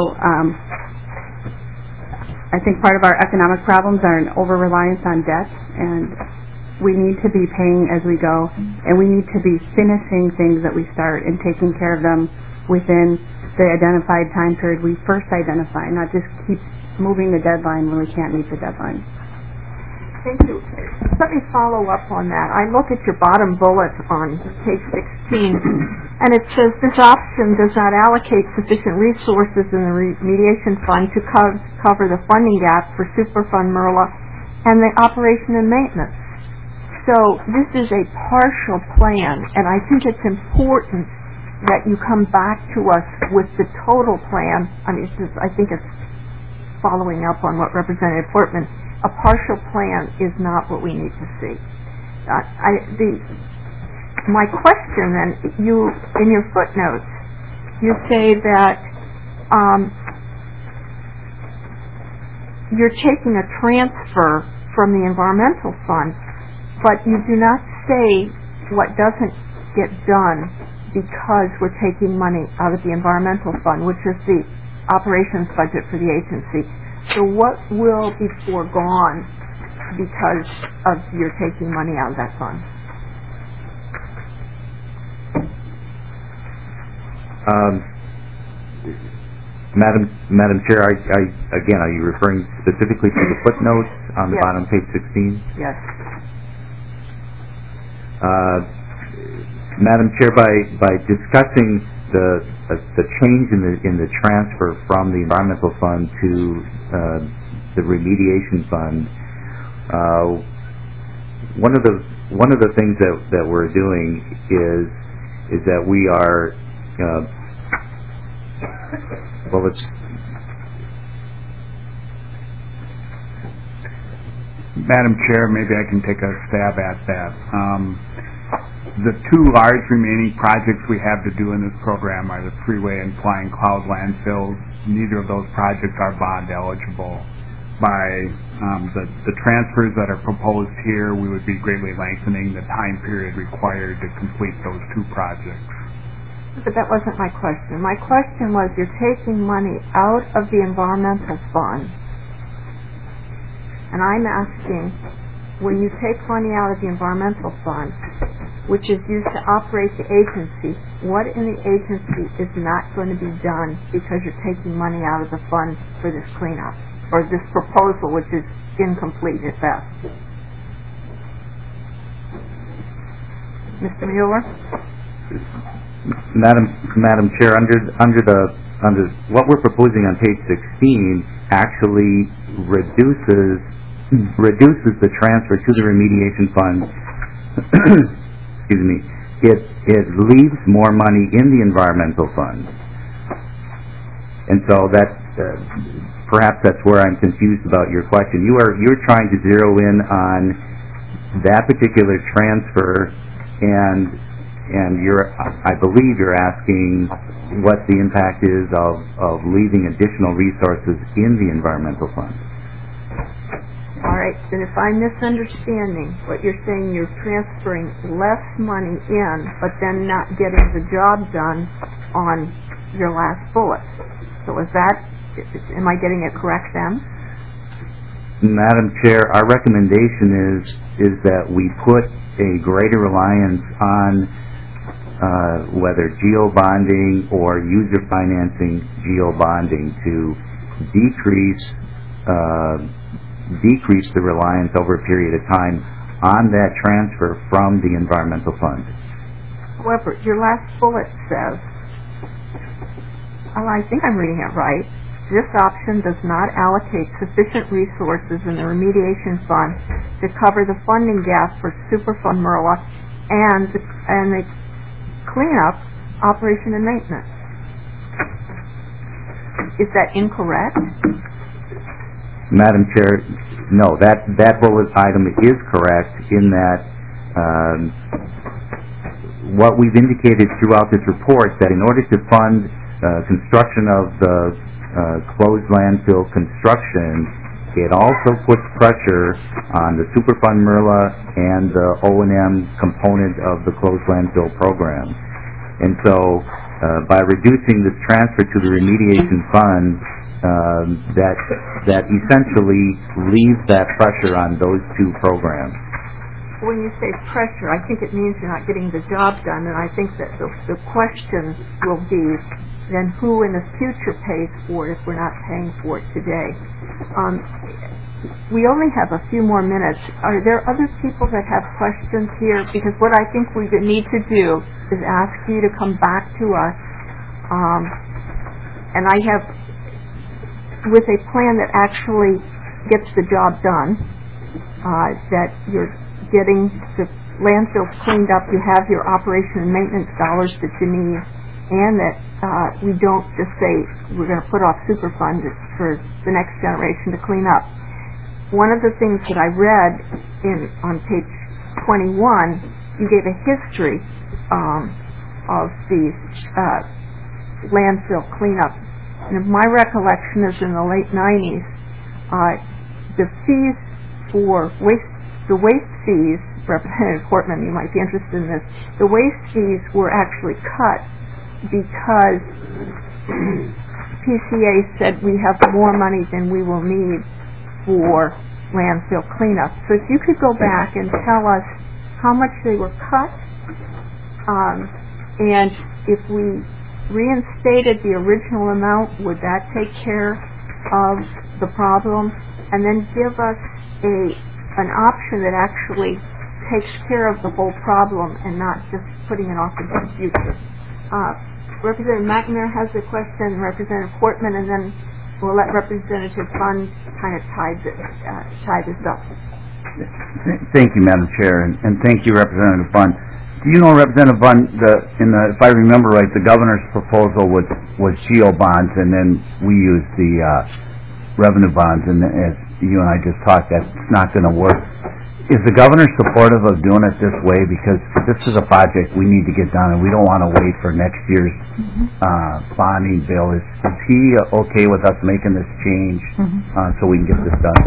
I think part of our economic problems are an over-reliance on debt, and we need to be paying as we go, and we need to be finishing things that we start and taking care of them within the identified time period we first identify, not just keep moving the deadline when we can't meet the deadline. Thank you. Let me follow up on that. I look at your bottom bullet on page 16, and it says this option does not allocate sufficient resources in the remediation fund to cover the funding gap for Superfund MERLA and the operation and maintenance. So this is a partial plan, and I think it's important that you come back to us with the total plan. I mean, I think it's following up on what Representative Portman. A partial plan is not what we need to see. My question then, you in your footnotes, you say that you're taking a transfer from the environmental fund, but you do not say what doesn't get done because we're taking money out of the environmental fund, which is the operations budget for the agency. So what will be foregone because of your taking money out of that fund? Madam Chair, again, are you referring specifically to the footnotes on the bottom of page 16? Yes. Madam Chair, by discussing the change in the transfer from the environmental fund to the remediation fund, one of the things that we're doing is that we are Madam Chair, maybe I can take a stab at that. The two large remaining projects we have to do in this program are the freeway and Flying Cloud landfills. Neither of those projects are bond eligible. By the transfers that are proposed here, we would be greatly lengthening the time period required to complete those two projects. But that wasn't my question. My question was, you're taking money out of the environmental fund, and I'm asking, when you take money out of the environmental fund, which is used to operate the agency, what in the agency is not going to be done because you're taking money out of the fund for this cleanup, or this proposal, which is incomplete at best? Mr. Mueller? Madam Chair, under what we're proposing on page 16 actually reduces the transfer to the remediation fund. Excuse me. It leaves more money in the environmental fund, and so that perhaps that's where I'm confused about your question. You're trying to zero in on that particular transfer, and I believe you're asking what the impact is of leaving additional resources in the environmental fund. All right, then if I'm misunderstanding what you're saying, you're transferring less money in, but then not getting the job done on your last bullet. So am I getting it correct then? Madam Chair, our recommendation is that we put a greater reliance on whether geo-bonding or user financing geo-bonding to decrease the reliance over a period of time on that transfer from the environmental fund. However, your last bullet says, I think I'm reading it right, this option does not allocate sufficient resources in the remediation fund to cover the funding gap for Superfund MERLA and the cleanup, operation, and maintenance. Is that incorrect? Madam Chair, no, that bullet item is correct in that what we've indicated throughout this report, that in order to fund construction of the closed landfill construction, it also puts pressure on the Superfund MERLA and the O&M component of the closed landfill program. And so by reducing this transfer to the remediation fund, that essentially leaves that pressure on those two programs. When you say pressure, I think it means you're not getting the job done, and I think that the question will be, then who in the future pays for it if we're not paying for it today? We only have a few more minutes. Are there other people that have questions here? Because what I think we need to do is ask you to come back to us, and I have, with a plan that actually gets the job done, that you're getting the landfills cleaned up, you have your operation and maintenance dollars that you need, and that we don't just say we're going to put off Superfund for the next generation to clean up. One of the things that I read on page 21, you gave a history of these landfill cleanup. And if my recollection is in the late 90s, the fees for the waste fees, Representative Portman, you might be interested in this, the waste fees were actually cut because PCA said we have more money than we will need for landfill cleanup. So if you could go back and tell us how much they were cut, and if we reinstated the original amount, would that take care of the problem? And then give us an option that actually takes care of the whole problem and not just putting it off into the future. Representative McNamara has a question, Representative Portman, and then we'll let Representative Bunn kind of tie this up. Thank you, Madam Chair, and thank you, Representative Bunn. Do you know, Representative Bunn, if I remember right, the governor's proposal was GEO bonds, and then we used the revenue bonds, and as you and I just talked, that's not going to work. Is the governor supportive of doing it this way? Because this is a project we need to get done, and we don't want to wait for next year's bonding bill. Is he okay with us making this change so we can get this done?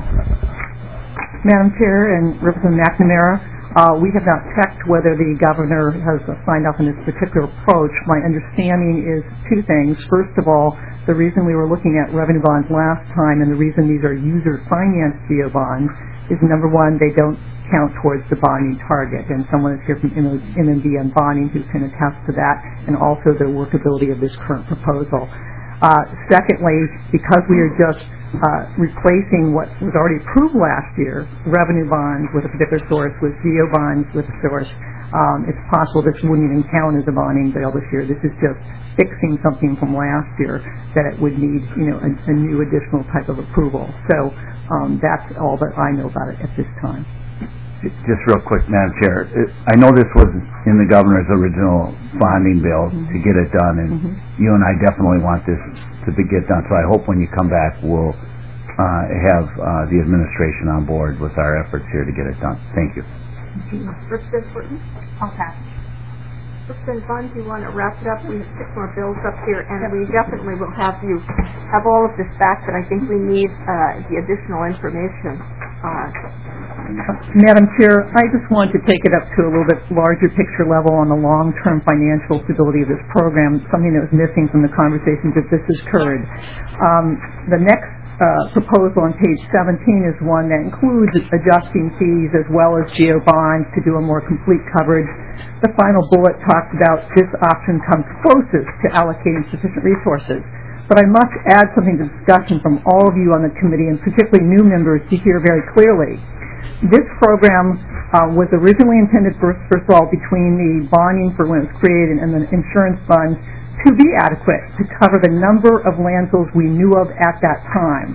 Madam Chair and Representative McNamara, we have not checked whether the governor has signed off on this particular approach. My understanding is two things. First of all, the reason we were looking at revenue bonds last time and the reason these are user-financed GEO bonds is, number one, they don't count towards the bonding target, and someone is here from MMD on bonding who can attest to that, and also the workability of this current proposal. Secondly, because we are just replacing what was already approved last year, revenue bonds with a particular source with GEO bonds with a source, it's possible this wouldn't even count as a bonding bill this year. This is just fixing something from last year that it would need, a new additional type of approval. So that's all that I know about it at this time. Just real quick, Madam Chair, I know this was in the governor's original bonding bill to get it done, and you and I definitely want this to get done, so I hope when you come back we'll have the administration on board with our efforts here to get it done. Thank you. Representative Horton? I'll pass. Representative Bunn, do you want to wrap it up? We have 6 more bills up here, and we definitely will have all of this back, but I think we need the additional information. Madam Chair, I just want to take it up to a little bit larger picture level on the long-term financial stability of this program, something that was missing from the conversations that this has occurred. The next proposal on page 17 is one that includes adjusting fees as well as GEO bonds to do a more complete coverage. The final bullet talks about this option comes closest to allocating sufficient resources. But I must add something to discussion from all of you on the committee, and particularly new members, to hear very clearly. This program was originally intended, first of all, between the bonding for when it was created and the insurance funds, to be adequate to cover the number of landfills we knew of at that time.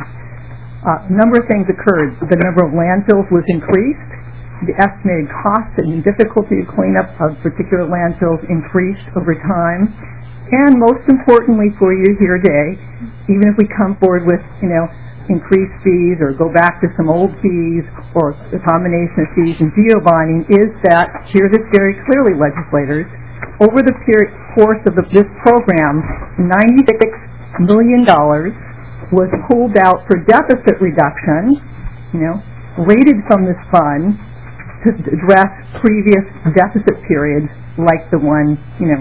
A number of things occurred. The number of landfills was increased. The estimated cost and difficulty of cleanup of particular landfills increased over time. And most importantly for you here today, even if we come forward with, increased fees or go back to some old fees or a combination of fees and GEO bonding, is that, hear this very clearly, legislators, over the course of this program, $96 million was pulled out for deficit reduction, rated from this fund to address previous deficit periods like the one,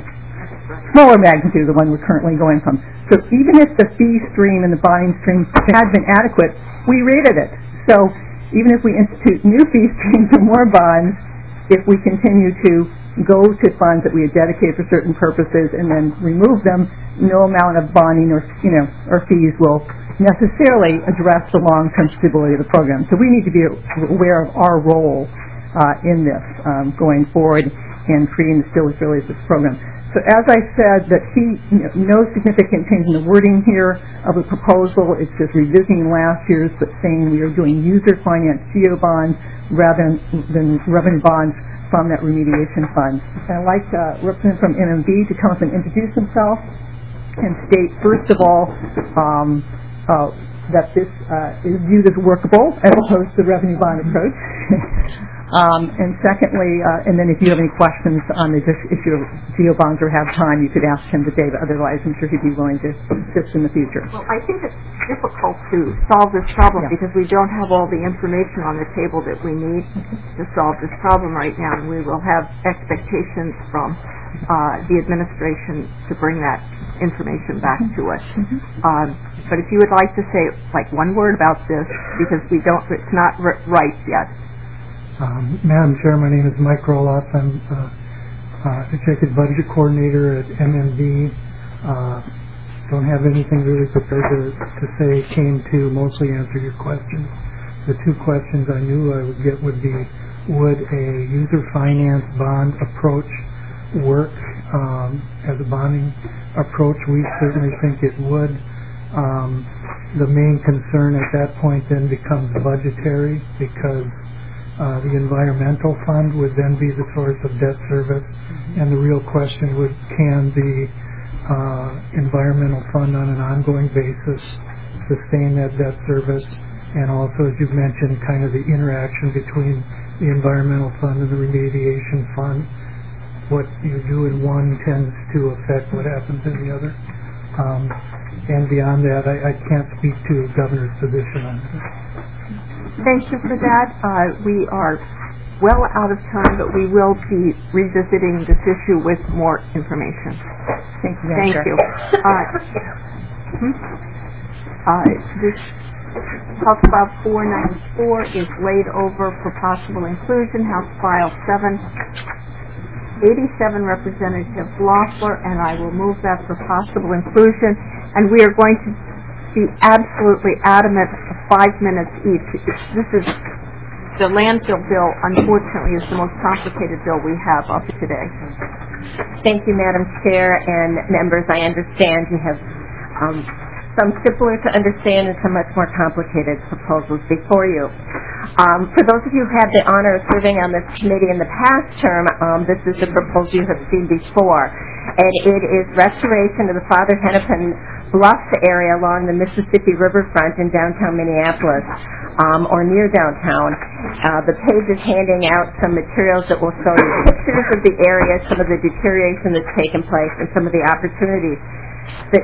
smaller magnitude of the one we're currently going from. So even if the fee stream and the bonding stream had been adequate, we rated it. So even if we institute new fee streams and more bonds, if we continue to go to funds that we had dedicated for certain purposes and then remove them, no amount of bonding or fees will necessarily address the long-term stability of the program. So we need to be aware of our role in this going forward and creating the stability of this program. So as I said, that no significant change in the wording here of the proposal. It's just revisiting last year's, but saying we are doing user-financed GEO bonds rather than revenue bonds from that remediation fund. And I'd like Representative from MMD to come up and introduce himself and state, first of all, that this is viewed as workable as opposed to the revenue bond approach. And secondly, and then if you have any questions on the issue of GEO bonds or have time, you could ask him today, but otherwise I'm sure he'd be willing to assist in the future. Well, I think it's difficult to solve this problem because we don't have all the information on the table that we need to solve this problem right now, and we will have expectations from the administration to bring that information back to us. But if you would like to say one word about this, because it's not right yet. Madam Chair, my name is Mike Roloff. I'm Executive Budget Coordinator at MMD. Don't have anything really prepared to say. Came to mostly answer your questions. The two questions I knew I would get would be, would a user finance bond approach work as a bonding approach? We certainly think it would. The main concern at that point then becomes budgetary, because the environmental fund would then be the source of debt service, and the real question would, can the environmental fund on an ongoing basis sustain that debt service, and also, as you've mentioned, kind of the interaction between the environmental fund and the remediation fund. What you do in one tends to affect what happens in the other. And beyond that, I can't speak to the governor's position on this. Thank you for that. We are well out of time, but we will be revisiting this issue with more information. Thank you. Thank you. This House File 494 is laid over for possible inclusion. House File 787, Representative Loeffler, and I will move that for possible inclusion. And we are going to be absolutely adamant of 5 minutes each. This is the landfill bill, unfortunately, is the most complicated bill we have up today. Thank you, Madam Chair and members. I understand you have some simpler to understand and some much more complicated proposals before you. For those of you who had the honor of serving on this committee in the past term, this is the proposal you have seen before. And it is restoration of the Father Hennepin Bluffs area along the Mississippi riverfront in downtown Minneapolis, or near downtown. The page is handing out some materials that will show you pictures of the area, some of the deterioration that's taken place, and some of the opportunities that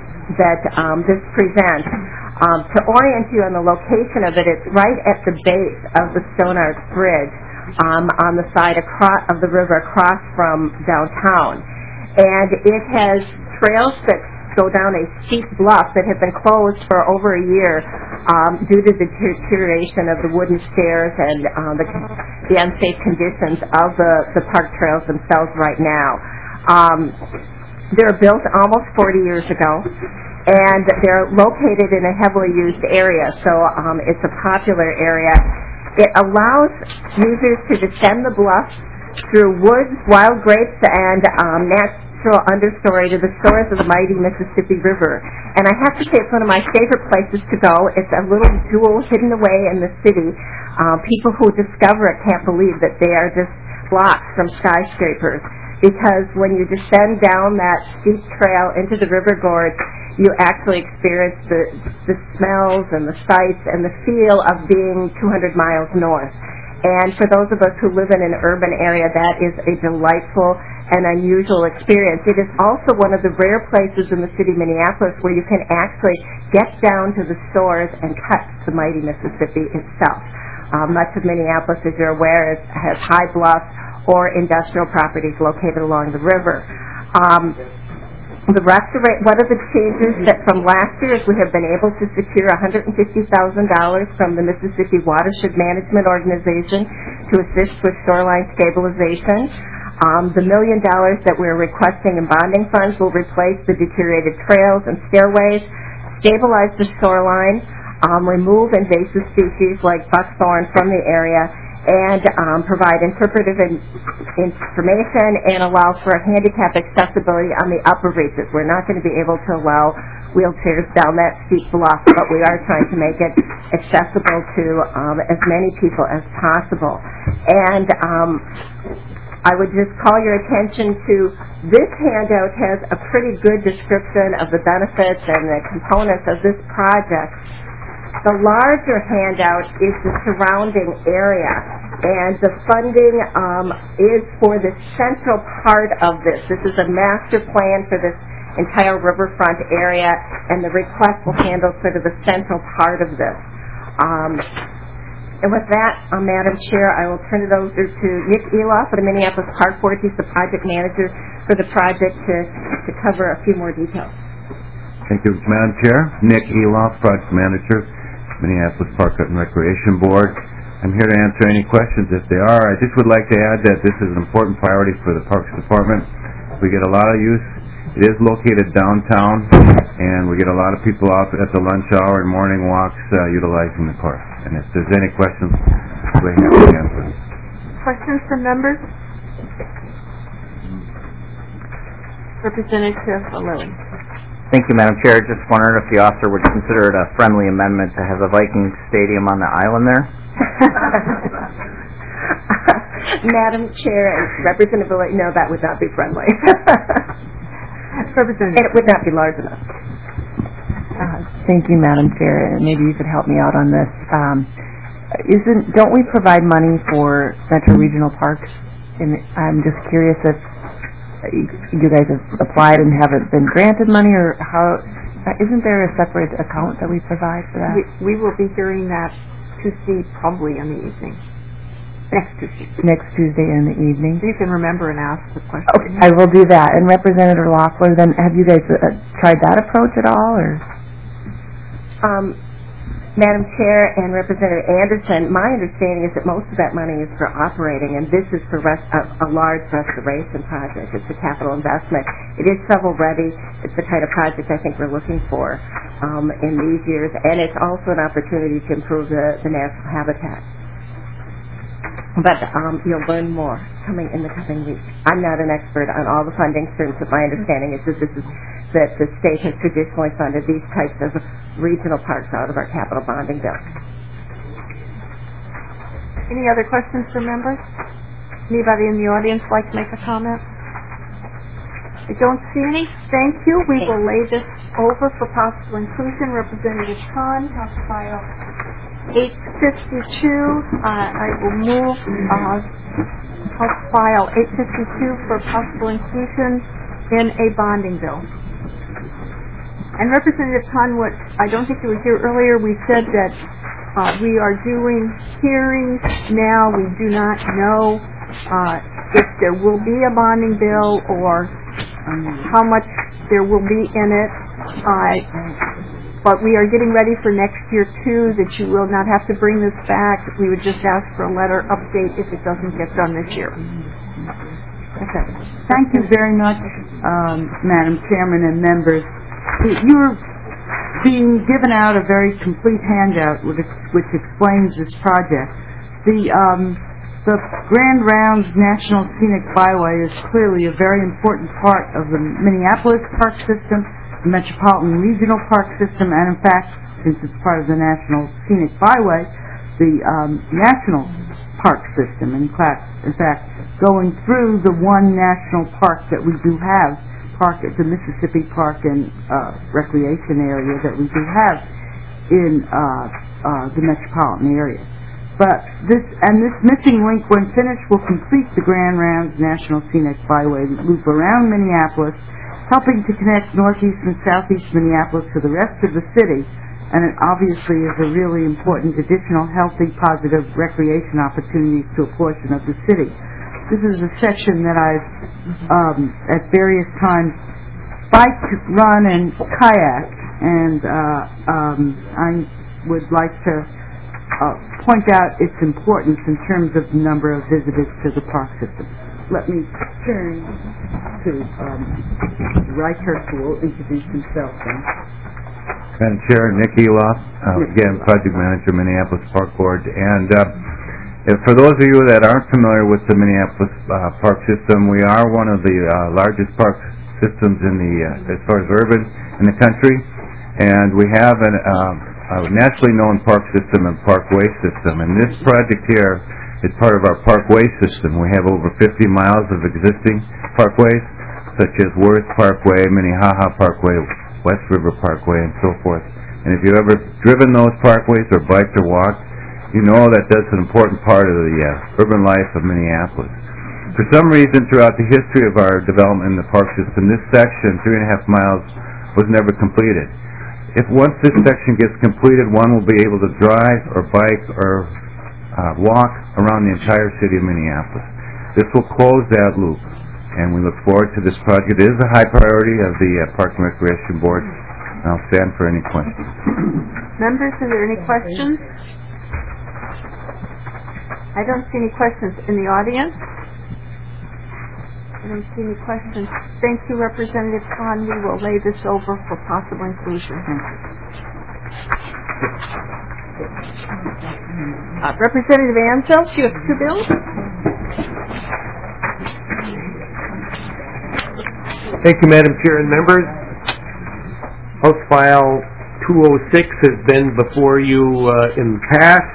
this presents. To orient you on the location of it, it's right at the base of the Stone Arch Bridge on the side of the river across from downtown. And it has trails that go down a steep bluff that have been closed for over a year due to the deterioration of the wooden stairs and the unsafe conditions of the park trails themselves right now. They were built almost 40 years ago, and they're located in a heavily used area, so it's a popular area. It allows users to descend the bluff through woods, wild grapes, and natural understory to the shores of the mighty Mississippi River. And I have to say, it's one of my favorite places to go. It's a little jewel hidden away in the city. People who discover it can't believe that they are just blocks from skyscrapers, because when you descend down that steep trail into the river gorge, you actually experience the smells and the sights and the feel of being 200 miles north. And for those of us who live in an urban area, that is a delightful and unusual experience. It is also one of the rare places in the city of Minneapolis where you can actually get down to the shores and touch the mighty Mississippi itself. Much of Minneapolis, as you're aware, has high bluffs or industrial properties located along the river. One of the changes that from last year is we have been able to secure $150,000 from the Mississippi Watershed Management Organization to assist with shoreline stabilization. The $1 million that we're requesting in bonding funds will replace the deteriorated trails and stairways, stabilize the shoreline, remove invasive species like buckthorn from the area, and provide interpretive information and allow for handicap accessibility on the upper reaches. We're not going to be able to allow wheelchairs down that steep bluff, but we are trying to make it accessible to as many people as possible. And I would just call your attention to this handout has a pretty good description of the benefits and the components of this project. The larger handout is the surrounding area, and the funding is for the central part of this. This is a master plan for this entire riverfront area, and the request will handle sort of the central part of this. And with that, Madam Chair, I will turn it over to Nick Eloff of the Minneapolis Park Board. He's the project manager for the project to cover a few more details. Thank you, Madam Chair. Nick Eloff, project manager, Minneapolis Park and Recreation Board. I'm here to answer any questions if there are. I just would like to add that this is an important priority for the Parks Department. We get a lot of use It is located downtown, and we get a lot of people out at the lunch hour and morning walks utilizing the park. And if there's any questions, we have to answer. Questions from members? Representative O'Leary. Thank you, Madam Chair. Just wondering if the officer would consider it a friendly amendment to have the Viking Stadium on the island there? Madam Chair and Representative Willett, no, that would not be friendly. Representative. And it would not be large enough. Thank you, Madam Chair. Maybe you could help me out on this. Don't we provide money for Metro Regional Parks? And I'm just curious if you guys have applied and haven't been granted money, or how? Isn't there a separate account that we provide for that? We will be hearing that Tuesday, probably in the evening. Next Tuesday in the evening. So you can remember and ask the question. Okay, I will do that. And Representative Loeffler, then have you guys tried that approach at all, or? Madam Chair and Representative Anderson, my understanding is that most of that money is for operating, and this is for a large restoration project. It's a capital investment. It is shovel-ready. It's the kind of project I think we're looking for in these years, and it's also an opportunity to improve the natural habitat. But you'll learn more in the coming weeks. I'm not an expert on all the funding streams, but my understanding is that the state has traditionally funded these types of regional parks out of our capital bonding bill. Any other questions for members? Anybody in the audience like to make a comment? I don't see any. Thank you. We will lay this over for possible inclusion. Representative Khan, House File 852. I will move House File 852 for possible inclusion in a bonding bill. And Representative Conwood, I don't think you were here earlier. We said that we are doing hearings now. We do not know if there will be a bonding bill or how much there will be in it. But we are getting ready for next year, too, that you will not have to bring this back. We would just ask for a letter update if it doesn't get done this year. Okay. Thank you very much, Madam Chairman and members. You're being given out a very complete handout which explains this project. The Grand Rounds National Scenic Byway is clearly a very important part of the Minneapolis Park System, the Metropolitan Regional Park System, and in fact, since it's part of the National Scenic Byway, the National Park System. In fact, going through the one national park that we do have, the Mississippi Park and recreation area that we do have in the metropolitan area. But this missing link, when finished, will complete the Grand Rounds National Scenic Byway loop around Minneapolis, helping to connect northeast and southeast Minneapolis to the rest of the city, and it obviously is a really important additional healthy, positive recreation opportunities to a portion of the city. This is a section that I've, at various times, biked, run, and kayaked, and I would like to point out its importance in terms of the number of visitors to the park system. Let me turn to Ray Hurst, who will introduce himself then. Madam Chair, Nick Eloff, again, Project Manager, Minneapolis Park Board, and for those of you that aren't familiar with the Minneapolis Park System, we are one of the largest park systems in as far as urban in the country, and we have a nationally known park system and parkway system. And this project here is part of our parkway system. We have over 50 miles of existing parkways, such as Worth Parkway, Minnehaha Parkway, West River Parkway, and so forth. And if you've ever driven those parkways or biked or walked, you know that that's an important part of the urban life of Minneapolis. For some reason, throughout the history of our development in the park system, this section, 3.5 miles, was never completed. Once this section gets completed, one will be able to drive or bike or walk around the entire city of Minneapolis. This will close that loop, and we look forward to this project. It is a high priority of the Park and Recreation Board, and I'll stand for any questions. Members, are there any questions? I don't see any questions in the audience. I don't see any questions. Thank you, Representative Khan. We will lay this over for possible inclusion. Representative Ansel, you have two bills. Thank you, Madam Chair and members. House File 206 has been before you in the past.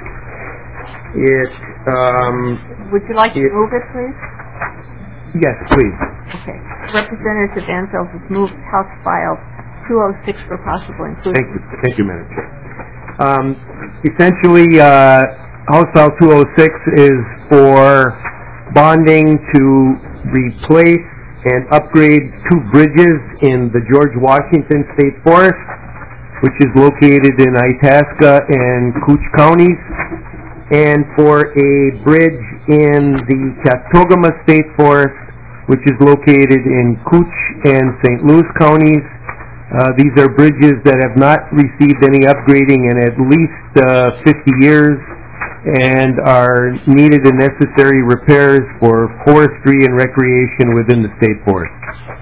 Would you like to move it, please? Yes, please. Okay. Representative Ansel has moved House File 206 for possible inclusion. Thank you, Madam Chair. Essentially, House File 206 is for bonding to replace and upgrade two bridges in the George Washington State Forest, which is located in Itasca and Cooch counties, and for a bridge in the Chattogama State Forest, which is located in Cooch and St. Louis counties. These are bridges that have not received any upgrading in at least 50 years and are needed and necessary repairs for forestry and recreation within the state forest.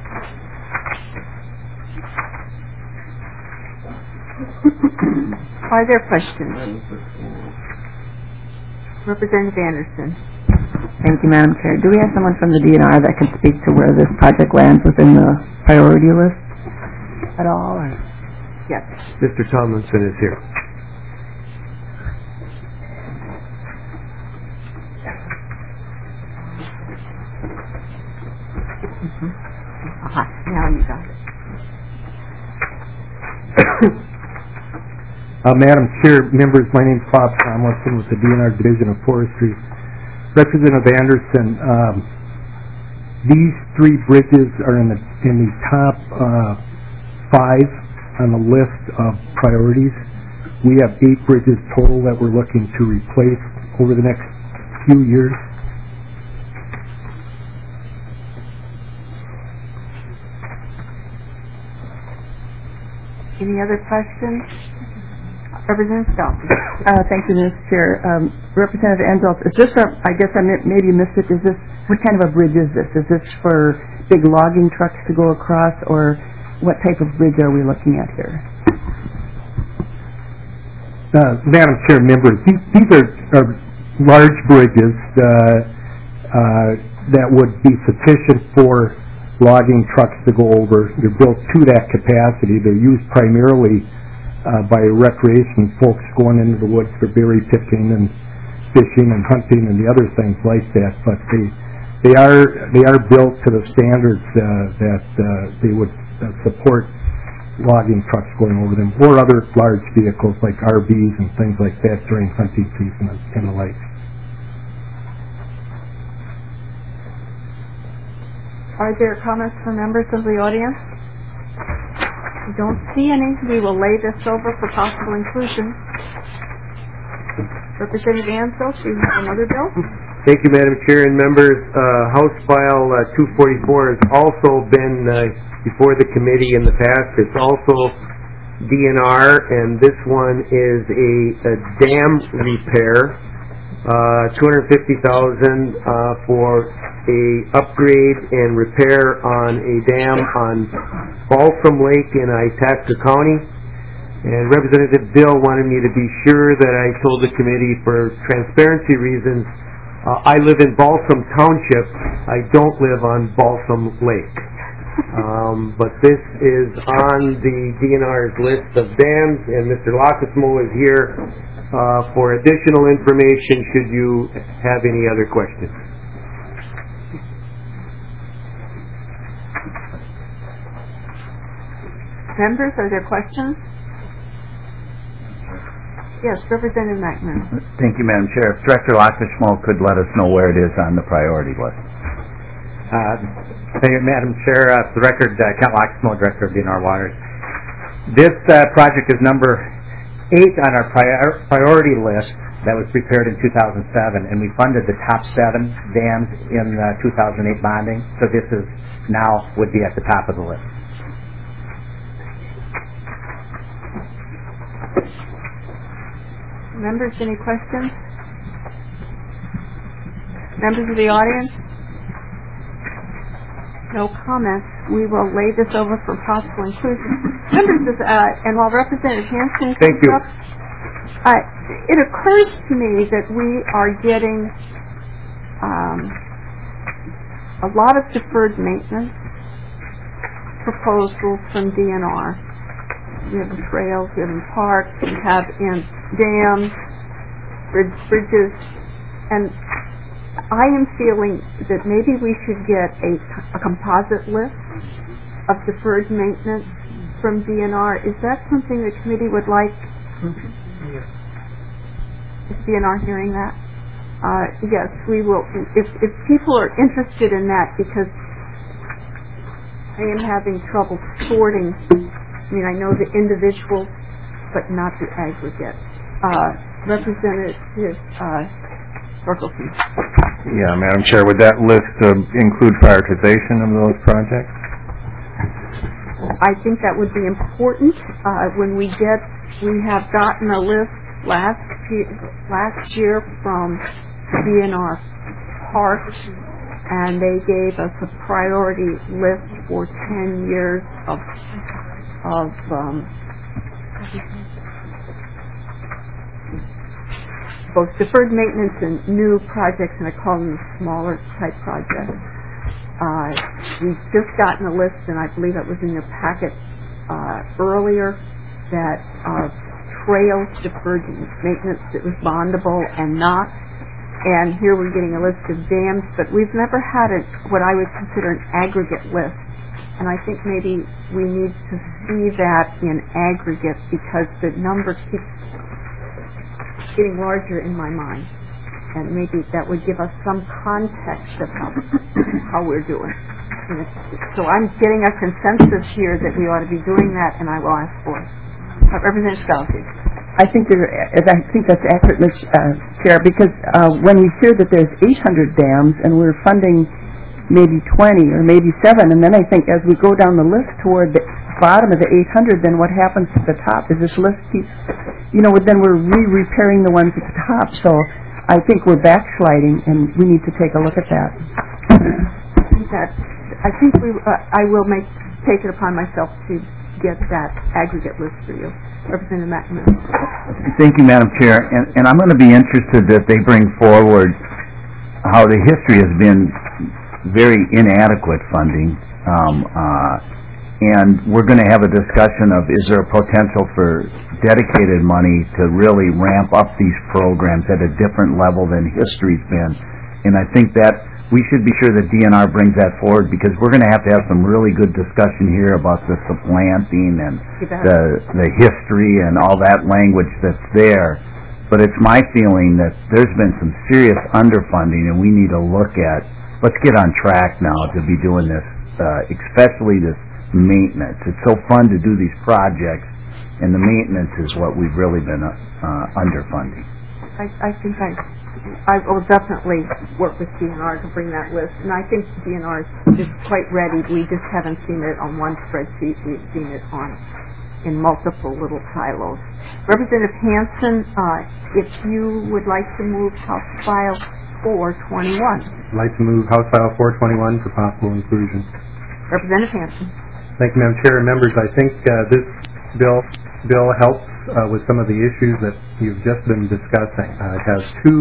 Are there questions? Representative Anderson. Thank you, Madam Chair. Do we have someone from the DNR that can speak to where this project lands within the priority list at all? Or? Yes. Mr. Tomlinson is here. Now you got it. Madam Chair, members, my name is Bob Tomlinson with the DNR Division of Forestry. Representative Anderson, these three bridges are in the top 5 on the list of priorities. We have 8 bridges total that we're looking to replace over the next few years. Any other questions? Representative Stelton. Thank you, Mr. Chair. Representative Ansel, is this I guess I maybe missed it, is this, what kind of a bridge is this? Is this for big logging trucks to go across, or what type of bridge are we looking at here? Madam Chair, members, these are large bridges that would be sufficient for logging trucks to go over. They're built to that capacity. They're used primarily by recreation folks going into the woods for berry picking and fishing and hunting and the other things like that. But they are built to the standards that they would support logging trucks going over them, or other large vehicles like RVs and things like that during hunting season and the like. Are there comments from members of the audience? I don't see any. We will lay this over for possible inclusion. Representative Ansel, do you have another bill? Thank you, Madam Chair and members. House File 244 has also been before the committee in the past. It's also DNR, and this one is a dam repair, $250,000 for a upgrade and repair on a dam on Balsam Lake in Itasca County. And Representative Dill wanted me to be sure that I told the committee, for transparency reasons, I live in Balsam Township. I don't live on Balsam Lake. But this is on the DNR's list of dams, and Mr. Lockersmo is here for additional information should you have any other questions. Members, are there questions? Yes, Representative McMahon. Thank you, Madam Chair. If Director Lockersmo could let us know where it is on the priority list. Thank you, Madam Chair. For the record, Kent Lockersmo, Director of DNR Waters. This project is number 8 on our priority list that was prepared in 2007, and we funded the top 7 dams in 2008 bonding, so this is now would be at the top of the list. Members, any questions? Members of the audience? no comments, we will lay this over for possible inclusion. Members, and while Representative Hanson Thank you. up, it occurs to me that we are getting a lot of deferred maintenance proposals from DNR. We have in trails, we have in parks, we have in dams, bridges, and I am feeling that maybe we should get a composite list of deferred maintenance from DNR. Is that something the committee would like? Is DNR hearing that? Yes, we will. If people are interested in that, because I am having trouble sorting. I mean, I know the individuals, but not the aggregate. Representative Torkelson. Yeah, Madam Chair, would that list include prioritization of those projects? I think that would be important. When we have gotten a list last year from DNR Parks, and they gave us a priority list for 10 years of both deferred maintenance and new projects, and I call them smaller type projects. We've just gotten a list, and I believe it was in your packet earlier, that trails deferred maintenance that was bondable and not. And here we're getting a list of dams, but we've never had what I would consider an aggregate list. And I think maybe we need to see that in aggregate, because the number keeps getting larger in my mind. And maybe that would give us some context of how we're doing. So I'm getting a consensus here that we ought to be doing that, and I will ask for it. Representative Scalzi. I think that's accurate, Ms. Chair, because when we hear that there's 800 dams and we're funding maybe 20 or maybe 7, and then I think as we go down the list toward the bottom of the 800, then what happens to the top? Is this list keeps, then we're repairing the ones at the top. So I think we're backsliding, and we need to take a look at that. I think I will take it upon myself to get that aggregate list for you. Representative McNamara. Thank you, Madam Chair. And I'm going to be interested that they bring forward how the history has been very inadequate funding. And we're going to have a discussion of, is there a potential for dedicated money to really ramp up these programs at a different level than history's been. And I think that we should be sure that DNR brings that forward, because we're going to have some really good discussion here about the supplanting and the history and all that language that's there. But it's my feeling that there's been some serious underfunding, and we need to look at, let's get on track now to be doing this, especially this maintenance. It's so fun to do these projects, and the maintenance is what we've really been underfunding. I think I will definitely work with DNR to bring that list, and I think DNR is quite ready. We just haven't seen it on one spreadsheet. We've seen it in multiple little silos. Representative Hanson, if you would like to move House File 421. I'd like to move House File 421 for possible inclusion. Representative Hanson. Thank you, Madam Chair and members. I think this bill helps with some of the issues that you've just been discussing. It has two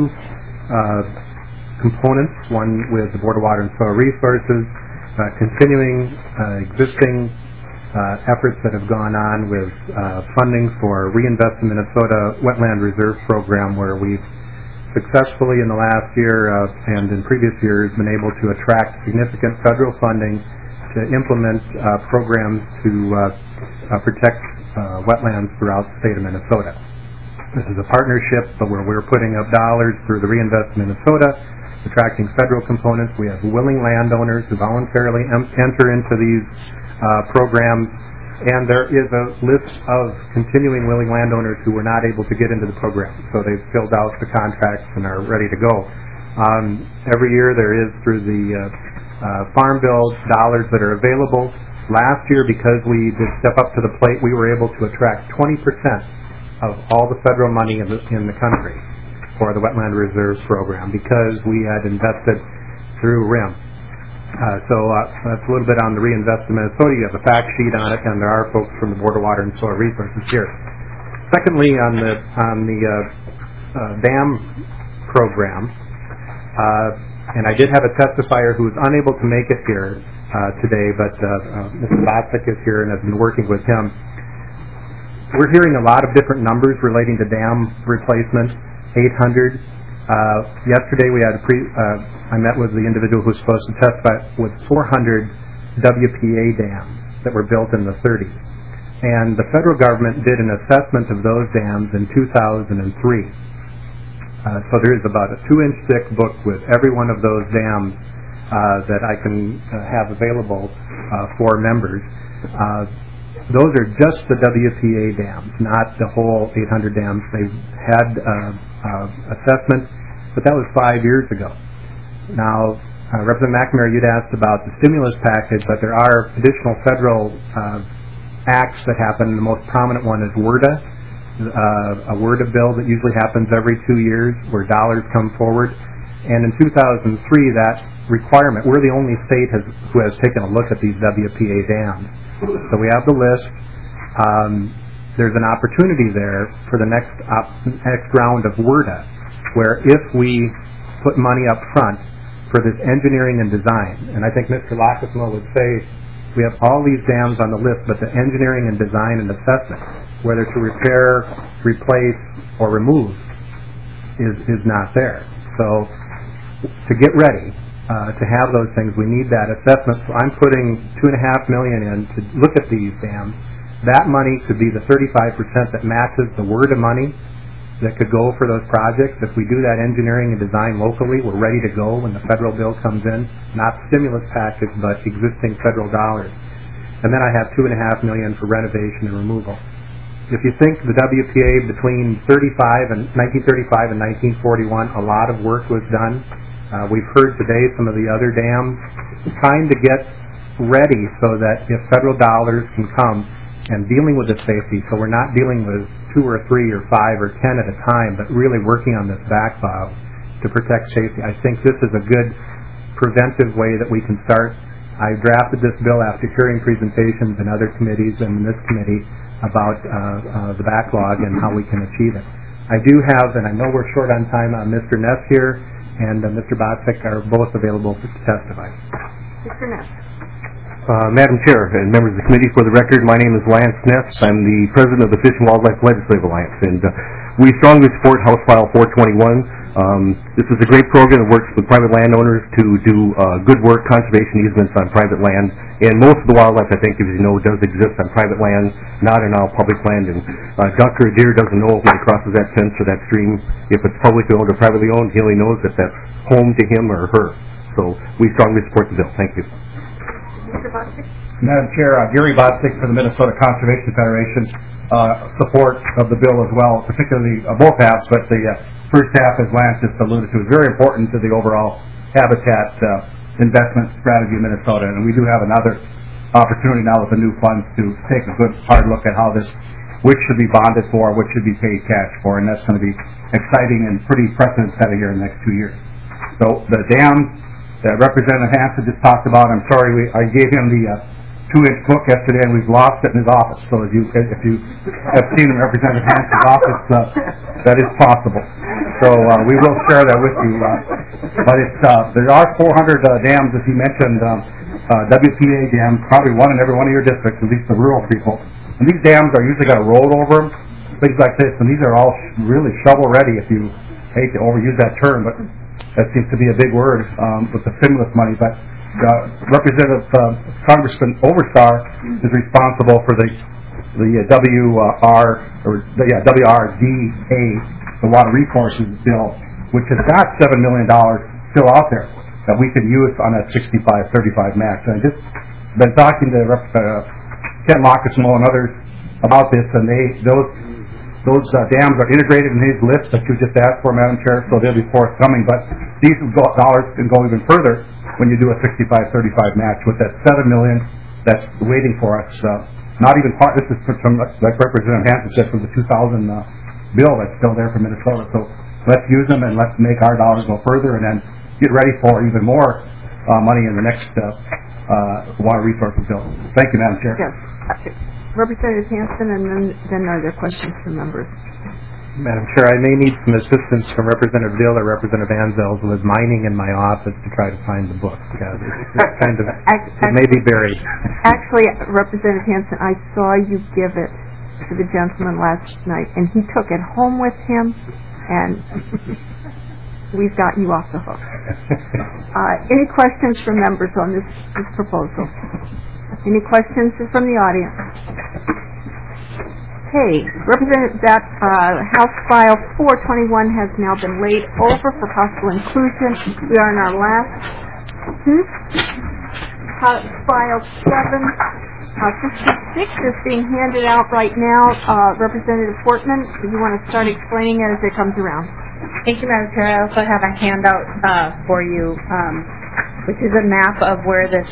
components, one with the Board of Water and Soil Resources, continuing existing efforts that have gone on with funding for Reinvest in Minnesota Wetland Reserve Program, where we've successfully in the last year and in previous years been able to attract significant federal funding to implement programs to protect wetlands throughout the state of Minnesota. This is a partnership where we're putting up dollars through the Reinvest in Minnesota, attracting federal components. We have willing landowners who voluntarily enter into these programs, and there is a list of continuing willing landowners who were not able to get into the program. So they've filled out the contracts and are ready to go. Every year there is, through the Farm Bill, dollars that are available. Last year, because we did step up to the plate, we were able to attract 20% of all the federal money in the country for the Wetland Reserve Program, because we had invested through RIM. That's a little bit on the reinvest in Minnesota. You have a fact sheet on it, and there are folks from the Board of Water and Soil Resources here. Secondly, on the dam program, and I did have a testifier who was unable to make it here today, but Mr. Bostic is here and has been working with him. We're hearing a lot of different numbers relating to dam replacement. 800. Yesterday we had I met with the individual who was supposed to testify with 400 WPA dams that were built in the 30s. And the federal government did an assessment of those dams in 2003. So there is about a 2-inch thick book with every one of those dams that I can have available for members. Those are just the WPA dams, not the whole 800 dams. They had assessment, but that was 5 years ago. Now, Representative McNamara, you'd asked about the stimulus package, but there are additional federal acts that happen. The most prominent one is WRDA, a WRDA bill that usually happens every 2 years where dollars come forward. And in 2003, that requirement, we're the only state who has taken a look at these WPA dams. So we have the list. There's an opportunity there for the next round of WRDA, where if we put money up front for this engineering and design, and I think Mr. Lockismo would say we have all these dams on the list, but the engineering and design and assessment, whether to repair, replace, or remove, is not there. So to get ready to have those things, we need that assessment. So I'm putting $2.5 million in to look at these dams. That money could be the 35% that matches the WRDA money that could go for those projects. If we do that engineering and design locally, we're ready to go when the federal bill comes in. Not stimulus package, but existing federal dollars. And then I have $2.5 million for renovation and removal. If you think the WPA between 1935 and 1941, a lot of work was done. We've heard today some of the other dams trying to get ready so that if federal dollars can come and dealing with the safety, so we're not dealing with 2 or 3 or 5 or 10 at a time, but really working on this backlog to protect safety. I think this is a good preventive way that we can start. I drafted this bill after hearing presentations in other committees and in this committee about the backlog and how we can achieve it. I do have, and I know we're short on time, Mr. Ness here and Mr. Bostic are both available to testify. Mr. Ness. Madam Chair and members of the committee, for the record, my name is Lance Ness. I'm the president of the Fish and Wildlife Legislative Alliance, and we strongly support House File 421. This is a great program that works with private landowners to do good work, conservation easements on private land, and most of the wildlife, I think, as you know, does exist on private land, not in all public land, and duck or deer doesn't know when he crosses that fence or that stream if it's publicly owned or privately owned. He only knows that that's home to him or her. So we strongly support the bill. Thank you. Mr. Bostic? Madam Chair, Gary Bostic for the Minnesota Conservation Federation, support of the bill as well, particularly both halves, but the first half, as Lance just alluded to, is very important to the overall habitat investment strategy in Minnesota, and we do have another opportunity now with the new funds to take a good hard look at how this, which should be bonded for, which should be paid cash for, and that's going to be exciting and pretty precedent-setting here in the next 2 years. So the dam that Representative Hansen just talked about, I'm sorry, I gave him the 2-inch book yesterday, and we've lost it in his office. So if you have seen Representative Hansen's office, that is possible. So we will share that with you. But there are 400 dams, as he mentioned, WPA dams, probably one in every one of your districts, at least the rural people. And these dams are usually got a road over them, things like this, and these are all really shovel-ready, if you hate to overuse that term, but that seems to be a big word with the stimulus money. But Representative Congressman Overstar is responsible for the WRDA, the Water Resources Bill, which has got $7 million still out there that we can use on that 65-35 max. And I just been talking to Ken Lockismo and others about this, and those dams are integrated in his list that you just asked for, Madam Chair, so they'll be forthcoming. But these dollars can go even further when you do a 65-35 match with that $7 million that's waiting for us. Not even part. This is from, like Representative Hansen said, from the 2000 bill that's still there for Minnesota. So let's use them and let's make our dollars go further, and then get ready for even more money in the next water resources bill. Thank you, Madam Chair. Yes. Representative Hanson, and then are there questions from members? Madam Chair, I may need some assistance from Representative Dill or Representative Anzels with mining in my office to try to find the book. It's kind of, it may be buried. Actually, Representative Hanson, I saw you give it to the gentleman last night, and he took it home with him, and we've got you off the hook. Any questions from members on this proposal? Any questions from the audience? Okay, Representative, that House File 421 has now been laid over for possible inclusion. We are in our last House File 7. 56 is being handed out right now. Representative Portman, do you want to start explaining it as it comes around? Thank you, Madam Chair. I also have a handout for you, which is a map of where this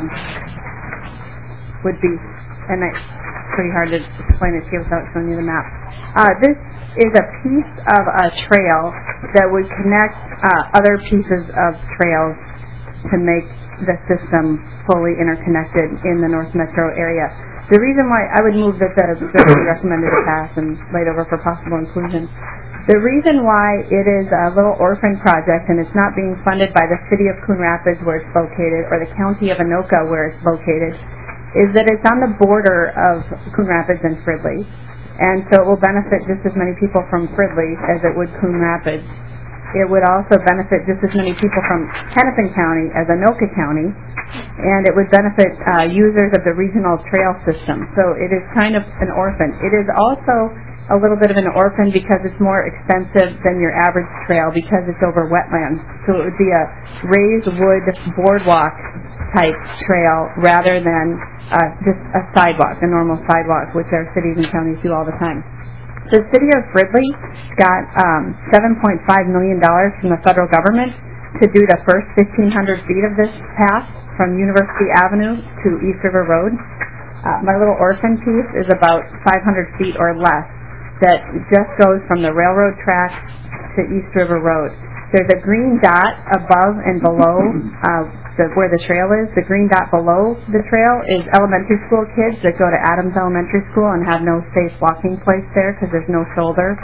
would be, and it's pretty hard to explain it to you without showing you the map. This is a piece of a trail that would connect other pieces of trails to make the system fully interconnected in the North Metro area. The reason why I would move this as a bill recommended to pass and laid over for possible inclusion, the reason why it is a little orphan project and it's not being funded by the city of Coon Rapids where it's located or the county of Anoka where it's located is that it's on the border of Coon Rapids and Fridley. And so it will benefit just as many people from Fridley as it would Coon Rapids. It would also benefit just as many people from Hennepin County as Anoka County, and it would benefit users of the regional trail system. So it is kind of an orphan. It is also a little bit of an orphan because it's more expensive than your average trail because it's over wetlands. So it would be a raised wood boardwalk type trail rather than just a sidewalk, a normal sidewalk, which our cities and counties do all the time. The city of Fridley got $7.5 million from the federal government to do the first 1,500 feet of this path from University Avenue to East River Road. My little orphan piece is about 500 feet or less that just goes from the railroad track to East River Road. There's a green dot above and below where the trail is. The green dot below the trail is elementary school kids that go to Adams Elementary School and have no safe walking place there because there's no shoulder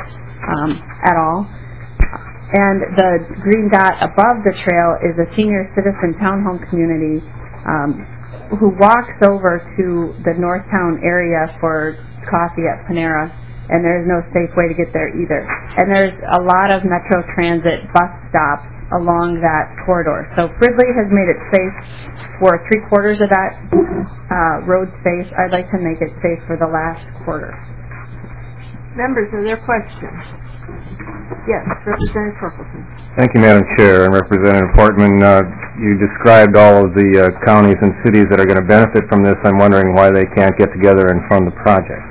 at all. And the green dot above the trail is a senior citizen townhome community who walks over to the Northtown area for coffee at Panera, and there's no safe way to get there either. And there's a lot of Metro Transit bus stops along that corridor. So Fridley has made it safe for 3/4 of that road space. I'd like to make it safe for the last quarter. Members, are there questions? Yes, Representative Torkelson. Thank you, Madam Chair. And Representative Portman, you described all of the counties and cities that are going to benefit from this. I'm wondering why they can't get together and fund the project.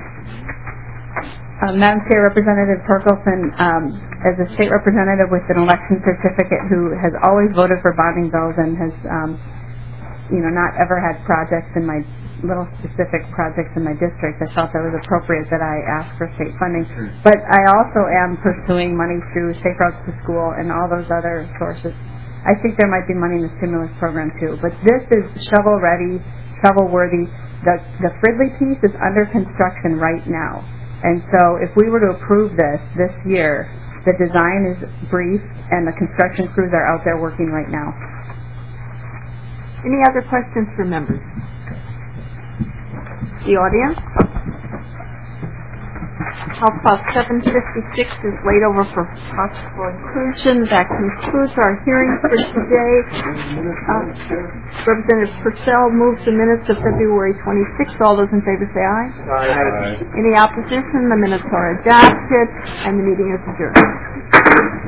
Madam Chair, Representative Torkelson, as a state representative with an election certificate who has always voted for bonding bills and has, not ever had projects in my little specific projects in my district, I felt that it was appropriate that I ask for state funding. But I also am pursuing money through Safe Routes to School and all those other sources. I think there might be money in the stimulus program too. But this is shovel-ready, shovel-worthy. The Fridley piece is under construction right now. And so if we were to approve this year, the design is brief and the construction crews are out there working right now. Any other questions for members? The audience? House File 756 is laid over for possible inclusion. That concludes our hearing for today. Representative Purcell moves the minutes of February 26th. All those in favor say aye. Aye. Any opposition? The minutes are adopted and the meeting is adjourned.